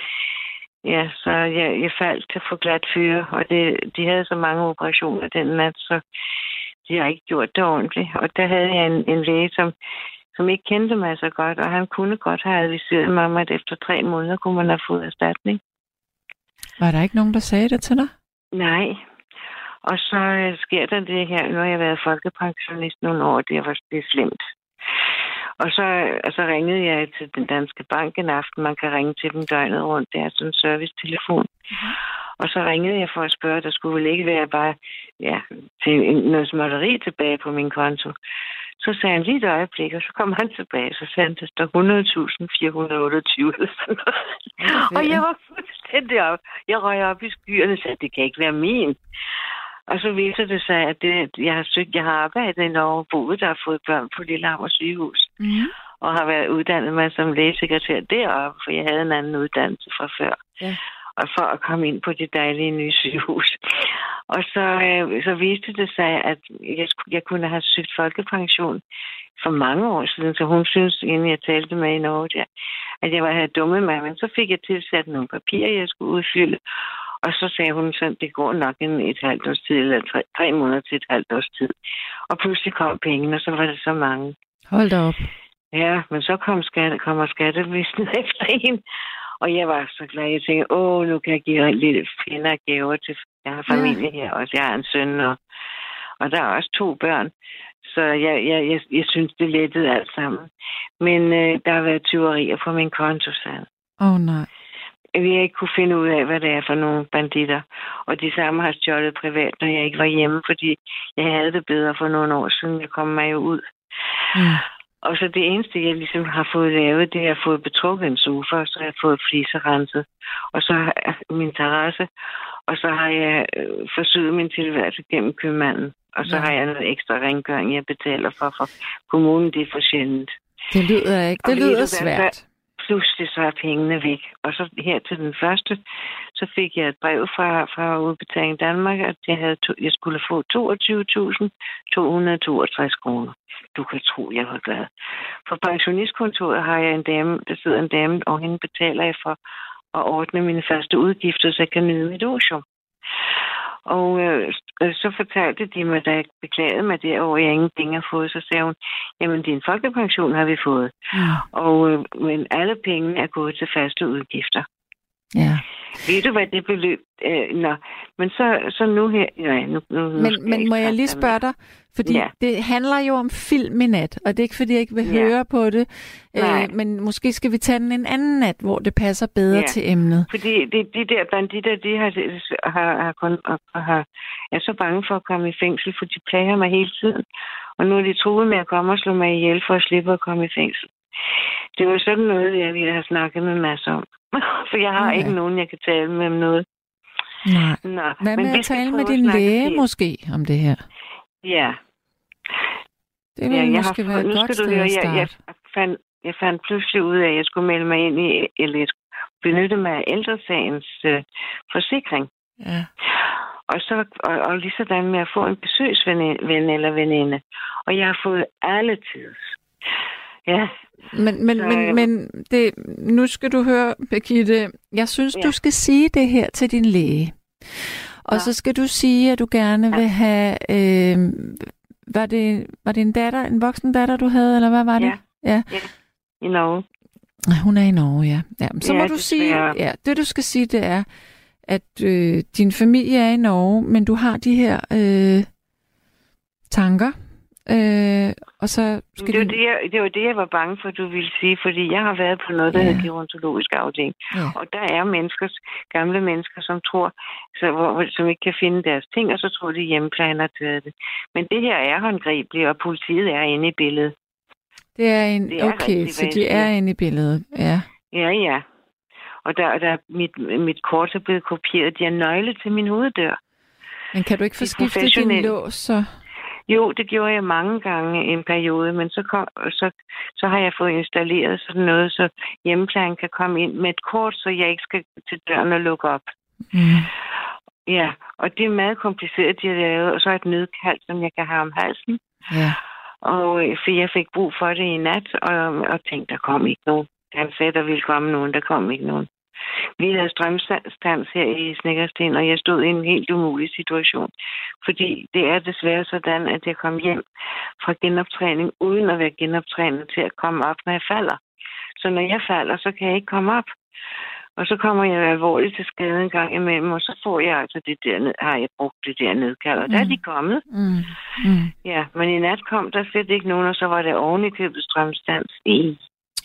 Så jeg faldt til for glat fyre, og de havde så mange operationer den nat, så de har ikke gjort det ordentligt. Og der havde jeg en læge, som ikke kendte mig så godt, og han kunne godt have adviseret mig om, at efter 3 måneder kunne man have fået erstatning. Var der ikke nogen, der sagde det til dig? Nej. Og så sker der det her. Nu har jeg været folkepensionist nogle år, det er slemt. Og så ringede jeg til den Danske Bank en aften. Man kan ringe til dem døgnet rundt. Det er sådan en servicetelefon. Mm-hmm. Og så ringede jeg for at spørge, der skulle vel ikke være bare til noget småtteri tilbage på min konto. Så sagde han lige et øjeblik, og så kom han tilbage, så sagde han, der står 100.428. Og jeg var fuldstændig op. Jeg røg op i skyerne og sagde, det kan ikke være min. Og så viser det sig, at jeg har arbejdet i Norge, boet der, har fået børn på Lillehammer sygehus. Mm. Og har været uddannet mig som lægesekretær deroppe, for jeg havde en anden uddannelse fra før. Ja. Og for at komme ind på det dejlige nye sygehus. Og så viste det sig, at jeg kunne have søgt folkepension for mange år siden, så hun synes, inden jeg talte med i Norge der, at jeg havde dummet mig. Men så fik jeg tilsat nogle papirer, jeg skulle udfylde. Og så sagde hun sådan, det går nok et halvt års tid, eller 3 måneder til et halvt års tid. Og pludselig kom pengene, og så var det så mange. Hold da op. Ja, men så kommer skattevæsenet efter en. Og jeg var så glad, jeg tænkte, nu kan jeg give lidt flere gaver til. Jeg har familie her også. Jeg har en søn, og der er også 2 børn. Så jeg synes, det lettede alt sammen. Men der har været tyverier på min konto, sagde han. Nej. Vi har ikke kunne finde ud af, hvad det er for nogle banditter. Og de samme har stjålet privat, når jeg ikke var hjemme, fordi jeg havde det bedre for nogle år siden. Jeg kom mig jo ud. Mm. Og så det eneste, jeg ligesom har fået lavet, det er at få betrukket en sofa, og så har jeg fået fliserenset. Og så har jeg min terrasse, og så har jeg forsyet min tilværelse gennem købmanden. Og så har jeg noget ekstra rengøring, jeg betaler for kommunen, det er for sjældent. Det lyder ikke. Det lyder svært. Pludselig så er pengene væk. Og så her til den første, så fik jeg et brev fra Udbetaling Danmark, at jeg skulle få 22.262 kroner. Du kan tro, jeg var glad. På pensionistkontoret har jeg en dame, der sidder en dame, og hende betaler jeg for at ordne mine første udgifter, så jeg kan nyde mit otium. Og så fortalte de mig, da jeg beklagede mig derovre, jeg ingen penge har fået, så sagde hun, jamen din folkepension har vi fået. Ja. Men alle pengene er gået til faste udgifter. Ja. Ved du, hvad det beløb... Men så nu her... Ja, nu men må jeg lige spørge dig? Fordi det handler jo om film i nat, og det er ikke, fordi jeg ikke vil høre på det. Men måske skal vi tage den en anden nat, hvor det passer bedre til emnet. Fordi de der banditter, de er så bange for at komme i fængsel, for de plager mig hele tiden. Og nu er de truet med at komme og slå mig ihjel for at slippe at komme i fængsel. Det var sådan noget, jeg ville have snakket med Mads om. For jeg har ikke nogen, jeg kan tale med om noget. Nej. Hvad med at tale med din læge måske om det her? Ja. Det vil måske være et godt sted at starte. Jeg fandt pludselig ud af, at jeg skulle melde mig ind i, eller jeg skulle benytte mig af ældresagens forsikring. Ja. Og lige sådan med at få en besøgsven eller veninde. Og jeg har fået alle tids. Ja. Men det, nu skal du høre, Birgitte. Jeg synes, du skal sige det her til din læge. Og så skal du sige, at du gerne vil have... Var det en datter, en voksen datter, du havde, eller hvad var det? Ja. I Norge. Hun er i Norge, ja. Så må du sige... Ja, det du skal sige, det er, at din familie er i Norge, men du har de her tanker... og så skal det var det, jeg var bange for, du ville sige, fordi jeg har været på noget, der hedder gerontologisk afdeling. Ja. Og der er gamle mennesker, som tror, som ikke kan finde deres ting, og så tror de, hjemmeplejen har taget det. Men det her er håndgribeligt, og politiet er inde i billedet. Det er okay, så de er inde i billedet, ja. Ja. Og der mit kort er blevet kopieret. De har nøgle til min hoveddør. Men kan du ikke få skiftet din lås, så... Jo, det gjorde jeg mange gange i en periode, men så har jeg fået installeret sådan noget, så hjemmeplejen kan komme ind med et kort, så jeg ikke skal til døren og lukke op. Ja, og det er meget kompliceret, de har lavet, og så et nødkald, som jeg kan have om halsen. Ja. Og for jeg fik brug for det i nat, og tænkte, der kom ikke nogen. Han sagde, der ville komme nogen, der kom ikke nogen. Vi havde strømstands her i Snekkersten, og jeg stod i en helt umulig situation. Fordi det er desværre sådan, at jeg kom hjem fra genoptræning, uden at være genoptrænet til at komme op, når jeg falder. Så når jeg falder, så kan jeg ikke komme op. Og så kommer jeg alvorligt til skade en gang imellem, og så får jeg altså det der, har jeg brugt det der nedkald, og der er de kommet. Ja, men i nat kom der slet ikke nogen, og så var det oven i købet strømstands i.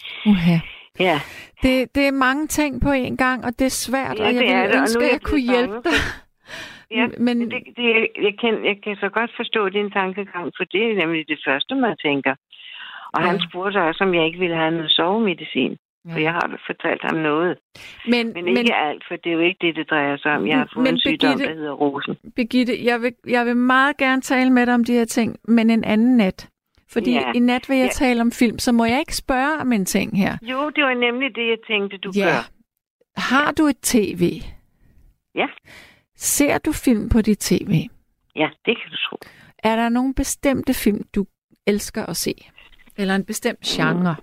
Ja. Det er mange ting på en gang, og det er svært, og jeg ville ønske, at jeg kunne hjælpe dig. Ja, men jeg kan så godt forstå din tankegang, for det er nemlig det første, man tænker. Og han spurgte også, om jeg ikke ville have noget sovemedicin. For jeg har fortalt ham noget. Men ikke alt, for det er jo ikke det drejer sig om. Jeg har fået en sygdom, der hedder rosen. Birgitte, jeg vil meget gerne tale med dig om de her ting, men en anden nat. Fordi i nat vil jeg tale om film, så må jeg ikke spørge om en ting her. Jo, det var nemlig det, jeg tænkte, du gør. Har du et tv? Ja. Ser du film på dit tv? Ja, det kan du tro. Er der nogle bestemte film, du elsker at se? Eller en bestemt genre?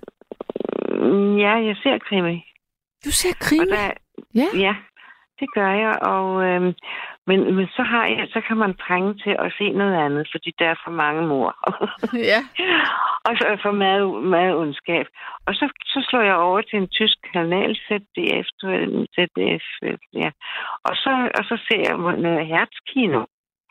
Ja, jeg ser krimi. Du ser krimi? Ja, det gør jeg. Og, men så kan man trænge til at se noget andet, fordi der er for mange mord. Ja. Og så er for meget ondskab. Og så slår jeg over til en tysk kanal, ZDF, ja. Og så ser jeg noget Herzkino.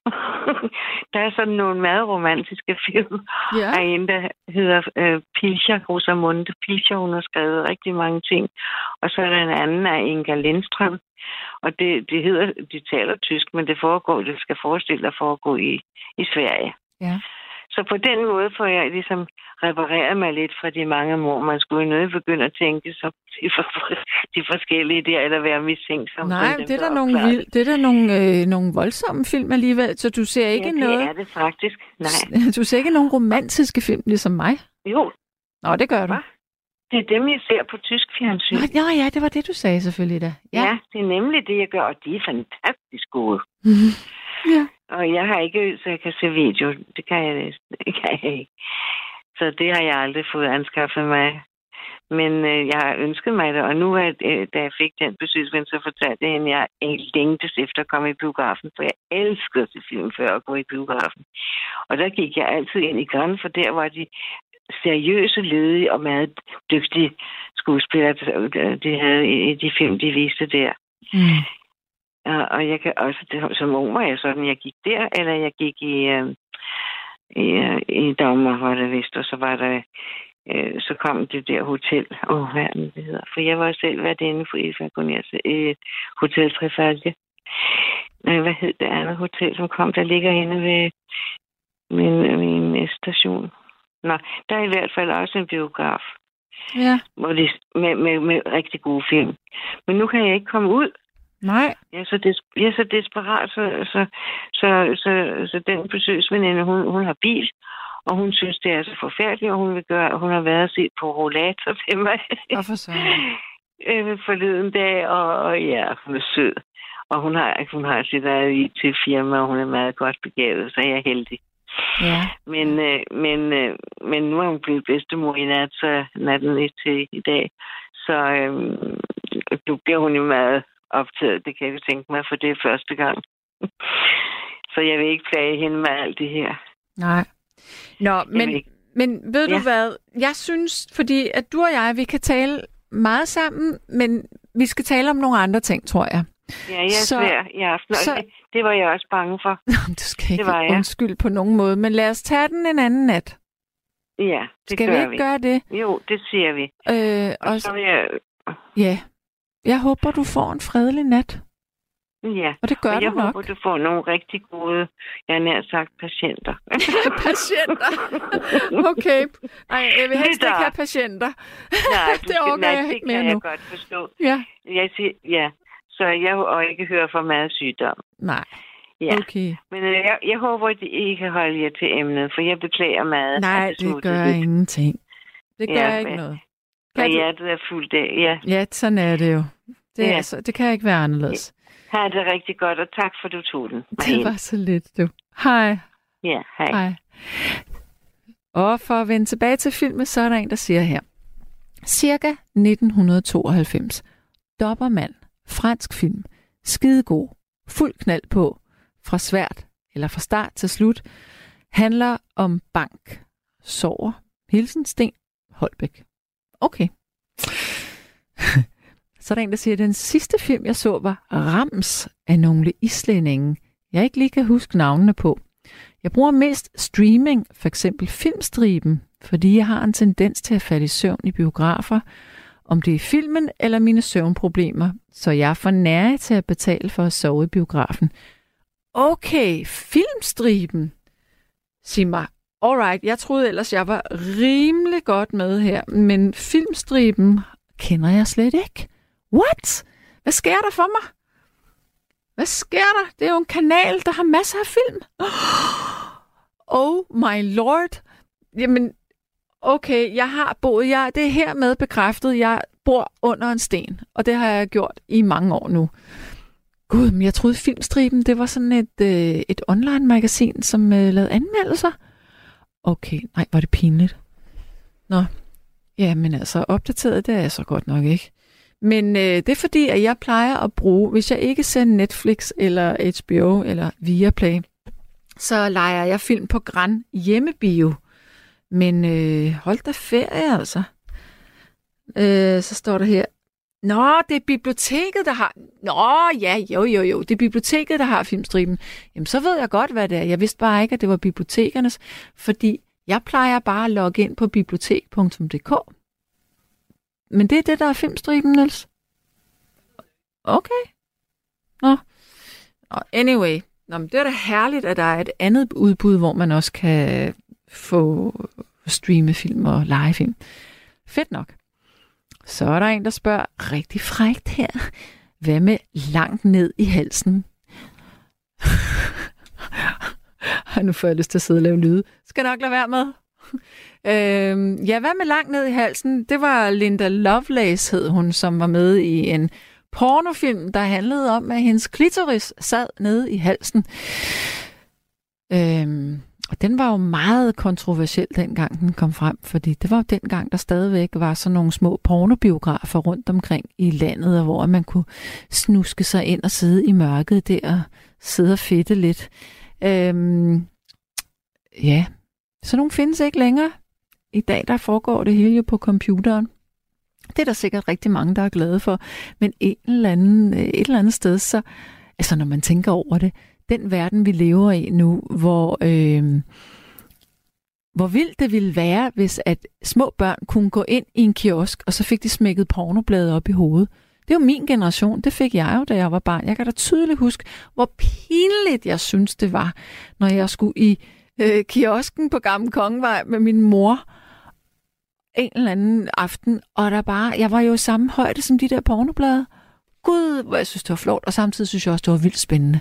Der er sådan nogle meget romantiske film. Der er en, der hedder Pilcher, Rosamunde Pilcher. Hun har skrevet rigtig mange ting. Og så er der en anden af Inga Lindstrøm. Og det hedder, de taler tysk, men det skal forestille at foregå i Sverige. Ja. Så på den måde får jeg ligesom repareret mig lidt fra de mange mord. Man skulle jo nødt begynde at tænke så de forskellige der, eller være mistænksom. Nej, det er da nogle voldsomme film alligevel, så du ser ikke noget... det er det faktisk. Nej. Du ser ikke nogen romantiske film, ligesom mig? Jo. Nå, det gør du. Hva? Det er dem, jeg ser på tysk fjernsyn. Nå, ja, det var det, du sagde selvfølgelig da. Ja, det er nemlig det, jeg gør, og de er fantastisk gode. Ja. Og jeg har ikke, så jeg kan se video. Det kan jeg ikke. Så det har jeg aldrig fået anskaffet mig. Men jeg har ønsket mig det, og nu, da jeg fik den besøgsven, så fortalte jeg hende, at jeg længtes efter at komme i biografen, for jeg elskede at se film før at gå i biografen. Og der gik jeg altid ind i Grand, for der var de seriøse, ledige og meget dygtige skuespillere, de havde i de film, de viste der. Mm. Og jeg kan også, som ung var jeg sådan, jeg gik der, eller jeg gik i Dommer, var det vist, og så var der, så kom det der hotel, hvad det hedder, for jeg var selv været inde for Hotel Trefalque. Hvad hed det andet hotel, som kom, der ligger inde ved min station? Nå, der er i hvert fald også en biograf. Ja. Hvor det, med rigtig gode film. Men nu kan jeg ikke komme ud. Nej. Jeg er så desperat, så den besøgsveninde, hun har bil, og hun synes, det er så forfærdeligt, og hun har været og set på rollator til mig. Hvorfor så? Forleden dag, og ja, hun er sød. Og hun har sit eget IT-firma, og hun er meget godt begavet, så jeg er heldig. Ja. Men nu er hun blevet bedstemor i nat, så natten er til i dag. Så nu bliver hun jo meget optaget, det kan jeg tænke mig, for det er første gang. Så jeg vil ikke plage hende med alt det her. Nej. Nå, men ved du hvad? Jeg synes, fordi at du og jeg, vi kan tale meget sammen, men vi skal tale om nogle andre ting, tror jeg. Ja, jeg er svær i aften, og det var jeg også bange for. Du skal ikke undskylde på nogen måde, men lad os tage den en anden nat. Ja, det skal gør vi. Skal vi ikke gøre det? Jo, det siger vi. Og så vil jeg... Ja, jeg håber, du får en fredelig nat. Ja, og det gør og jeg du nok. håber, du får nogle rigtig gode, jeg har nær sagt, patienter. Patienter? Okay. Ej, jeg vil helst ikke have patienter. Nej, det kan jeg godt forstå. Ja. Jeg siger, ja. Så jeg ikke hører for meget sygdom. Nej. Ja. Okay. Men jeg håber, at I kan holde jer til emnet, for jeg beklager meget. Nej, det gør ingenting. Det gør ikke noget. Og hjertet er fuldt af, ja. Ja, sådan er det jo. Det kan ikke være anderledes. Ja. Ha' det rigtig godt, og tak for, du tog den. Det var så lidt, du. Hej. Ja, hej. Og for at vende tilbage til filmen, så er der en, der siger her. Cirka 1992. Dobermann. Fransk film. Skidegod. Fuld knald på. Fra start til slut. Handler om bank. Sover. Hilsen Sten Holbæk. Okay. Så er der en, der siger, at den sidste film, jeg så, var Rams af nogle islændinge. Jeg ikke lige kan huske navnene på. Jeg bruger mest streaming, for eksempel Filmstriben, fordi jeg har en tendens til at falde i søvn i biografer, om det er filmen eller mine søvnproblemer, så jeg er for nær til at betale for at sove i biografen. Okay, Filmstriben. Sig mig. Alright, jeg troede ellers, jeg var rimelig godt med her, men Filmstriben kender jeg slet ikke. What? Hvad sker der for mig? Hvad sker der? Det er jo en kanal, der har masser af film. Oh my lord. Jamen, okay, jeg har boet, det er hermed bekræftet, jeg bor under en sten, og det har jeg gjort i mange år nu. Gud, men jeg troede Filmstriben, det var sådan et online-magasin, som lavede anmeldelser. Okay, nej, var det pinligt. Nå, ja, men altså, opdateret, det er jeg så godt nok ikke. Men det er fordi, at jeg plejer at bruge, hvis jeg ikke ser Netflix eller HBO eller Viaplay, så lejer jeg film på Gran hjemmebio. Men hold da ferie, altså. Så står der her. Nå, det er biblioteket, der har... Nå, ja, jo. Det er biblioteket, der har Filmstriben. Jamen, så ved jeg godt, hvad det er. Jeg vidste bare ikke, at det var bibliotekernes, fordi jeg plejer bare at logge ind på bibliotek.dk. Men det er det, der er Filmstriben, Niels. Okay. Nå. Anyway. Nå, men det er da herligt, at der er et andet udbud, hvor man også kan få streame film og lege film. Fedt nok. Så er der en, der spørger rigtig frækt her. Hvad med langt ned i halsen? Nu får jeg lyst til at sidde og lave lyde. Skal nok lade være med. Ja, hvad med langt ned i halsen? Det var Linda Lovelace, hed hun, som var med i en pornofilm, der handlede om, at hendes klitoris sad nede i halsen. Og den var jo meget kontroversiel, dengang den kom frem, fordi det var jo dengang, der stadigvæk var sådan nogle små pornobiografer rundt omkring i landet, hvor man kunne snuske sig ind og sidde i mørket der og sidde og fedte lidt. Så nogle findes ikke længere. I dag, der foregår det hele jo på computeren. Det er der sikkert rigtig mange, der er glade for. Men et eller andet sted, så, altså når man tænker over det, den verden, vi lever i nu, hvor vildt det ville være, hvis at små børn kunne gå ind i en kiosk, og så fik de smækket pornoblade op i hovedet. Det er jo min generation. Det fik jeg jo, da jeg var barn. Jeg kan da tydeligt huske, hvor pinligt jeg synes, det var, når jeg skulle i kiosken på Gamle Kongevej med min mor en eller anden aften, og jeg var jo i samme højde som de der pornoblade. Gud, hvor jeg synes, det var flot, og samtidig synes jeg også, det var vildt spændende.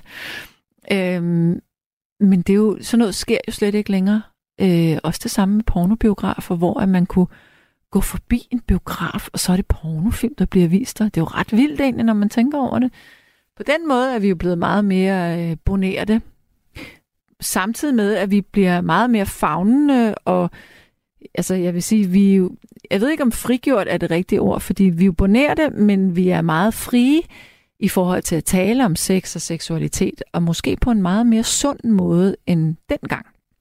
Men det er jo, sådan noget sker jo slet ikke længere. Også det samme med pornobiografer, hvor at man kunne gå forbi en biograf, og så er det pornofilm, der bliver vist der. Det er jo ret vildt egentlig, når man tænker over det. På den måde er vi jo blevet meget mere bonerte. Samtidig med, at vi bliver meget mere favnende, og altså jeg vil sige, jeg ved ikke om frigjort er det rigtige ord, fordi vi er jo bonerte, men vi er meget frie i forhold til at tale om sex og seksualitet, og måske på en meget mere sund måde end dengang.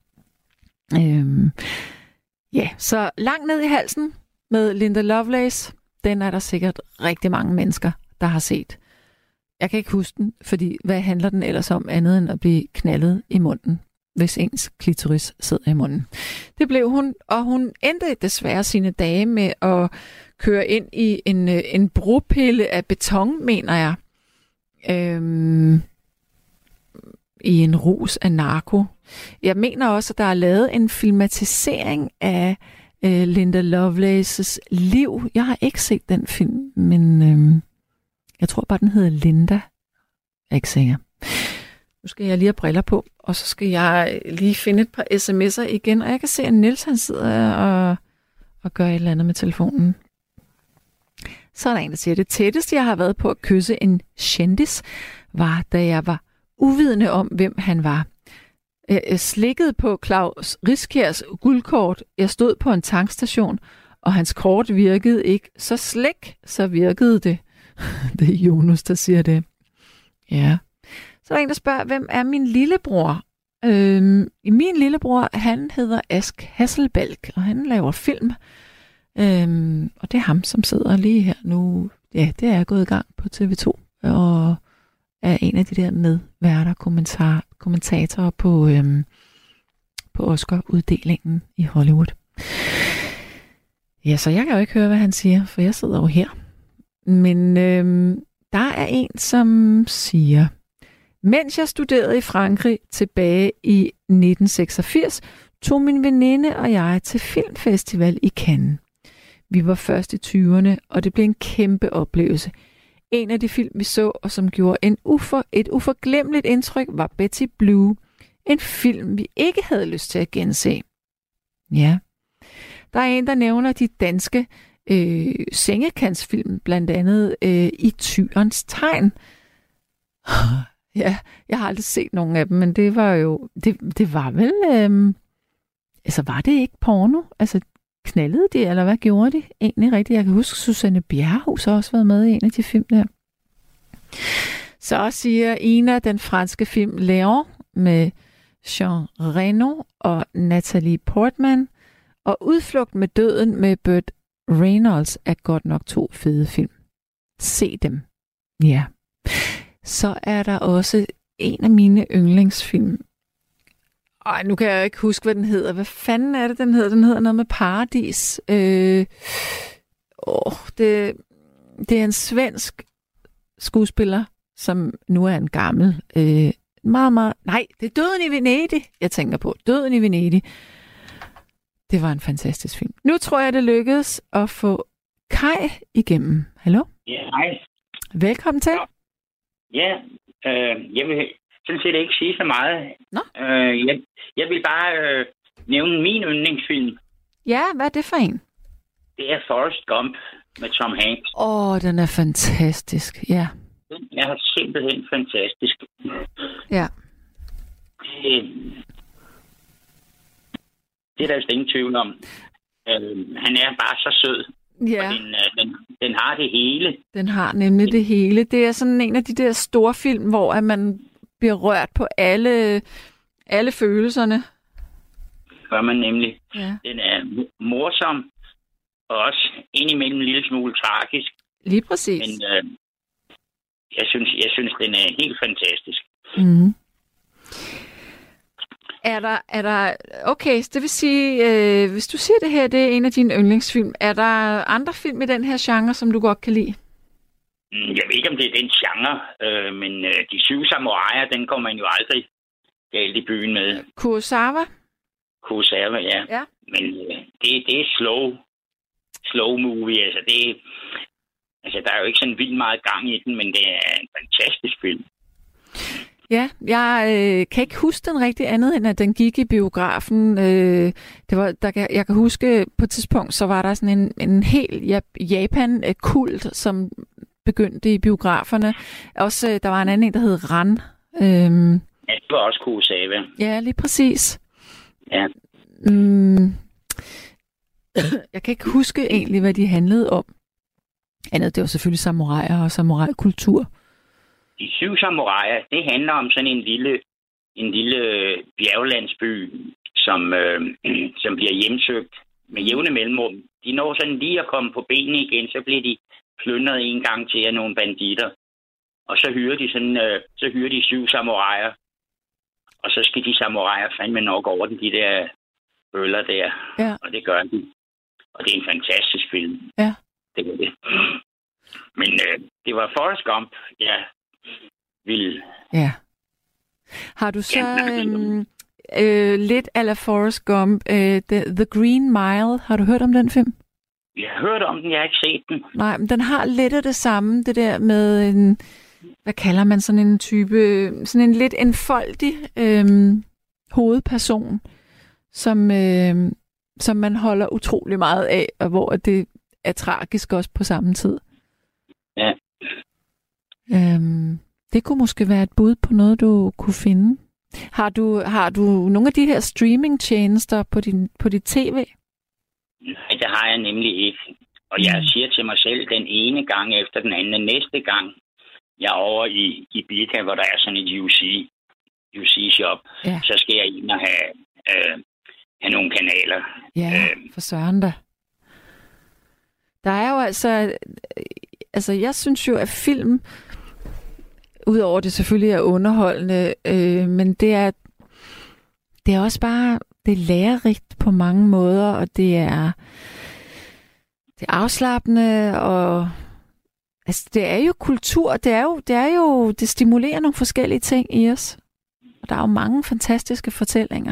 Så langt ned i halsen med Linda Lovelace, den er der sikkert rigtig mange mennesker, der har set. Jeg kan ikke huske den, fordi hvad handler den ellers om andet end at blive knaldet i munden, hvis ens klitoris sidder i munden. Det blev hun, og hun endte desværre sine dage med at køre ind i en bropille af beton, mener jeg. I en rus af narko. Jeg mener også, at der er lavet en filmatisering af Linda Lovelaces liv. Jeg har ikke set den film, men jeg tror bare, den hedder Linda. Jeg er ikke sikker. Nu skal jeg lige have briller på, og så skal jeg lige finde et par sms'er igen, og jeg kan se, at Niels han sidder og gør et eller andet med telefonen. Så er der en, der siger, det tætteste, jeg har været på at kysse en kendis, var, da jeg var uvidende om, hvem han var. Jeg slikkede på Claus Riskjærs guldkort. Jeg stod på en tankstation, og hans kort virkede ikke. Så virkede det. Det er Jonas, der siger det. Ja. Så er der en, der spørger, hvem er min lillebror? Min lillebror, han hedder Ask Hasselbalg, og han laver film. Og det er ham, som sidder lige her nu. Ja, det er gået i gang på TV2. Og er en af de der medværter, kommentatorer på Oscar-uddelingen i Hollywood. Ja, så jeg kan jo ikke høre, hvad han siger, for jeg sidder jo her. Men der er en, som siger, mens jeg studerede i Frankrig tilbage i 1986, tog min veninde og jeg til filmfestival i Cannes. Vi var først i 20'erne, og det blev en kæmpe oplevelse. En af de film, vi så, og som gjorde et uforglemmeligt indtryk, var Betty Blue. En film, vi ikke havde lyst til at gense. Ja. Der er en, der nævner de danske sengekantsfilm, blandt andet I Tyrens Tegn. Ja, jeg har aldrig set nogen af dem, men det var jo... Det var vel... altså, var det ikke porno? Altså, knaldede de, eller hvad gjorde de egentlig rigtigt? Jeg kan huske, Susanne Bjerrehuus har også været med i en af de film der. Så siger Ina den franske film Léon med Jean Reno og Natalie Portman, og Udflugt med døden med Burt Reynolds er godt nok 2 fede film. Se dem. Ja. Så er der også en af mine yndlingsfilm. Nu kan jeg ikke huske, hvad den hedder. Hvad fanden er det, den hedder? Den hedder noget med Paradis. Det er en svensk skuespiller, som nu er en gammel. Nej, det er Døden i Venedig, jeg tænker på. Døden i Venedig. Det var en fantastisk film. Nu tror jeg, det lykkedes at få Kai igennem. Hallo? Ja, hej. Velkommen til. Ja, jeg vil sådan set ikke sige så meget. Nå? Jeg vil bare nævne min yndlingsfilm. Ja, hvad er det for en? Det er Forrest Gump med Tom Hanks. Den er fantastisk, ja. Den er simpelthen fantastisk. Ja. Det er der jo ingen tvivl om. Han er bare så sød. Ja. Den har det hele. Den har nemlig det hele. Det er sådan en af de der store film, hvor at man bliver rørt på alle følelserne. Gør man nemlig. Ja. Den er morsom. og også indimellem en lille smule tragisk. Lige præcis. Men jeg synes, den er helt fantastisk. Mm. Er der... Okay, så det vil sige, hvis du siger det her, det er en af dine yndlingsfilm, er der andre film i den her genre, som du godt kan lide? Jeg ved ikke, om det er den genre, men De 7 samuraier, den kommer man jo aldrig galt i byen med. Kurosawa, ja. Men det er slow movie, altså der er jo ikke sådan vildt meget gang i den, men det er en fantastisk film. Ja, jeg kan ikke huske den rigtig andet, end at den gik i biografen. Jeg kan huske, på et tidspunkt, så var der sådan en hel Japan-kult, som begyndte i biograferne. Også, der var en anden, der hed Ran. Ja, det var også Kurosawa. Ja, lige præcis. Ja. Jeg kan ikke huske egentlig, hvad de handlede om. Andet, det var selvfølgelig samuraier og samurai-kultur. De 7 samuraier, det handler om sådan en lille bjerglandsby, som bliver hjemsøgt med jævne mellemrum. De når sådan lige at komme på benene igen, så bliver de plyndret en gang til af nogle banditter. Og så hyrer de 7 samuraier. Og så skal de samuraier fandme nok over de der bøller der. Ja. Og det gør de. Og det er en fantastisk film. Ja. Det var det. Men det var Forrest Gump, ja. Vil. Ja. Har du så lidt a la Forrest Gump, The Green Mile, har du hørt om den film? Jeg har hørt om den, jeg har ikke set den. Nej, men den har lidt af det samme, det der med en, hvad kalder man sådan en type, sådan en lidt enfoldig hovedperson, som man holder utrolig meget af, og hvor det er tragisk også på samme tid. Ja. Det kunne måske være et bud på noget, du kunne finde. Har du nogle af de her streamingtjenester på dit tv? Nej, det har jeg nemlig ikke. Og jeg siger til mig selv, den ene gang efter den anden, næste gang, jeg er over i Bilka, hvor der er sådan et UC-shop, ja. Så skal jeg ind og have nogle kanaler. Ja, for søren da. Der er jo altså jeg synes jo, at film, udover det selvfølgelig er underholdende, men det er også bare, det er lærerigt på mange måder, og det er afslappende, og altså det er jo kultur, det stimulerer nogle forskellige ting i os. Og der er jo mange fantastiske fortællinger.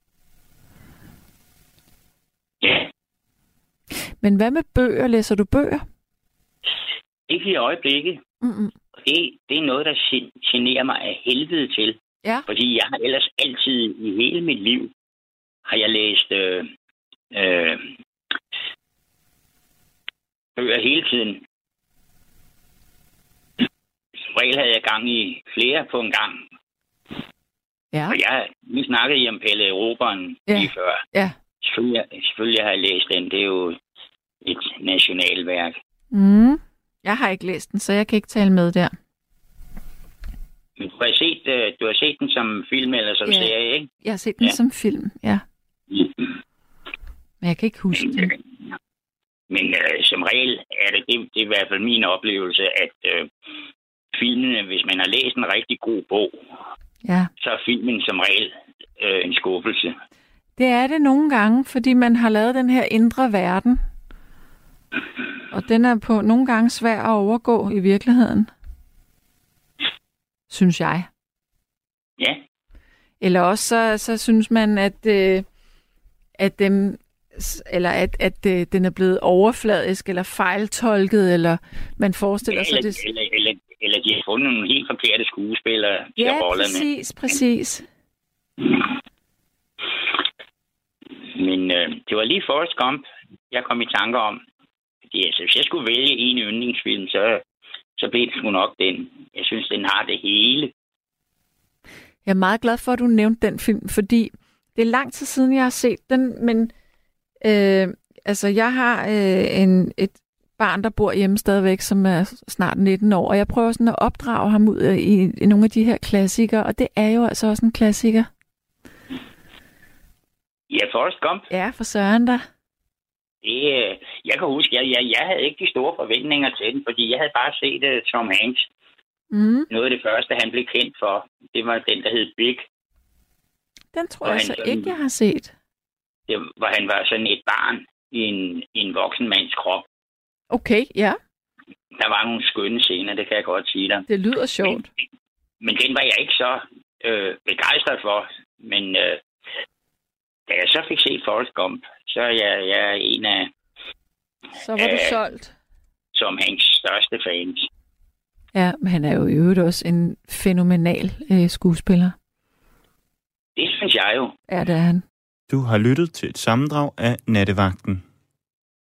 Ja. Men hvad med bøger? Læser du bøger? Ikke i øjeblikket. Mm-mm. Det er noget, der generer mig af helvede til. Ja. Fordi jeg har ellers altid i hele mit liv, har jeg læst bøger hele tiden. Som regel havde jeg gang i flere på en gang. Ja. Og vi snakkede om Pelle Erobreren lige før. Ja. Selvfølgelig har jeg læst den. Det er jo et nationalværk. Mm. Jeg har ikke læst den, så jeg kan ikke tale med der. Men du har set den som film eller som serie, ikke? Jeg har set den som film, ja. Men jeg kan ikke huske den. Men som regel er det er i hvert fald min oplevelse, at filmene, hvis man har læst en rigtig god bog, så er filmen som regel en skuffelse. Det er det nogle gange, fordi man har lavet den her indre verden. Og den er på nogle gange svær at overgå i virkeligheden. Synes jeg. Ja. Eller også så synes man, at den er blevet overfladisk eller fejltolket, eller man forestiller sig det. Eller de har fundet nogle helt forkerte skuespillere til at rolle med. Ja, præcis. Men det var lige Forrest Gump, jeg kom i tanker om. Fordi altså, hvis jeg skulle vælge en yndlingsfilm, så blev det sgu nok den. Jeg synes, den har det hele. Jeg er meget glad for, at du nævnte den film, fordi det er lang tid siden, jeg har set den, men jeg har et barn, der bor hjemme stadigvæk, som er snart 19 år, og jeg prøver sådan at opdrage ham ud i nogle af de her klassikere, og det er jo altså også en klassiker. Ja, Forrest Gump. Ja, for søren da. Jeg kan huske, jeg havde ikke de store forventninger til den, fordi jeg havde bare set Tom Hanks. Noget af det første, han blev kendt for, det var den, der hed Big. Den tror jeg så ikke, jeg har set. Hvor han var sådan et barn i en voksen mands krop. Okay, ja. Der var nogle skønne scener, det kan jeg godt sige dig. Det lyder sjovt. Men den var jeg ikke så begejstret for. Men da jeg så fik set Forrest Gump, så er jeg en af... Så var du solgt. Som Hanks største fans. Ja, men han er jo i øvrigt også en fænomenal skuespiller. Det synes jeg jo. Ja, det er han. Du har lyttet til et sammendrag af Nattevagten.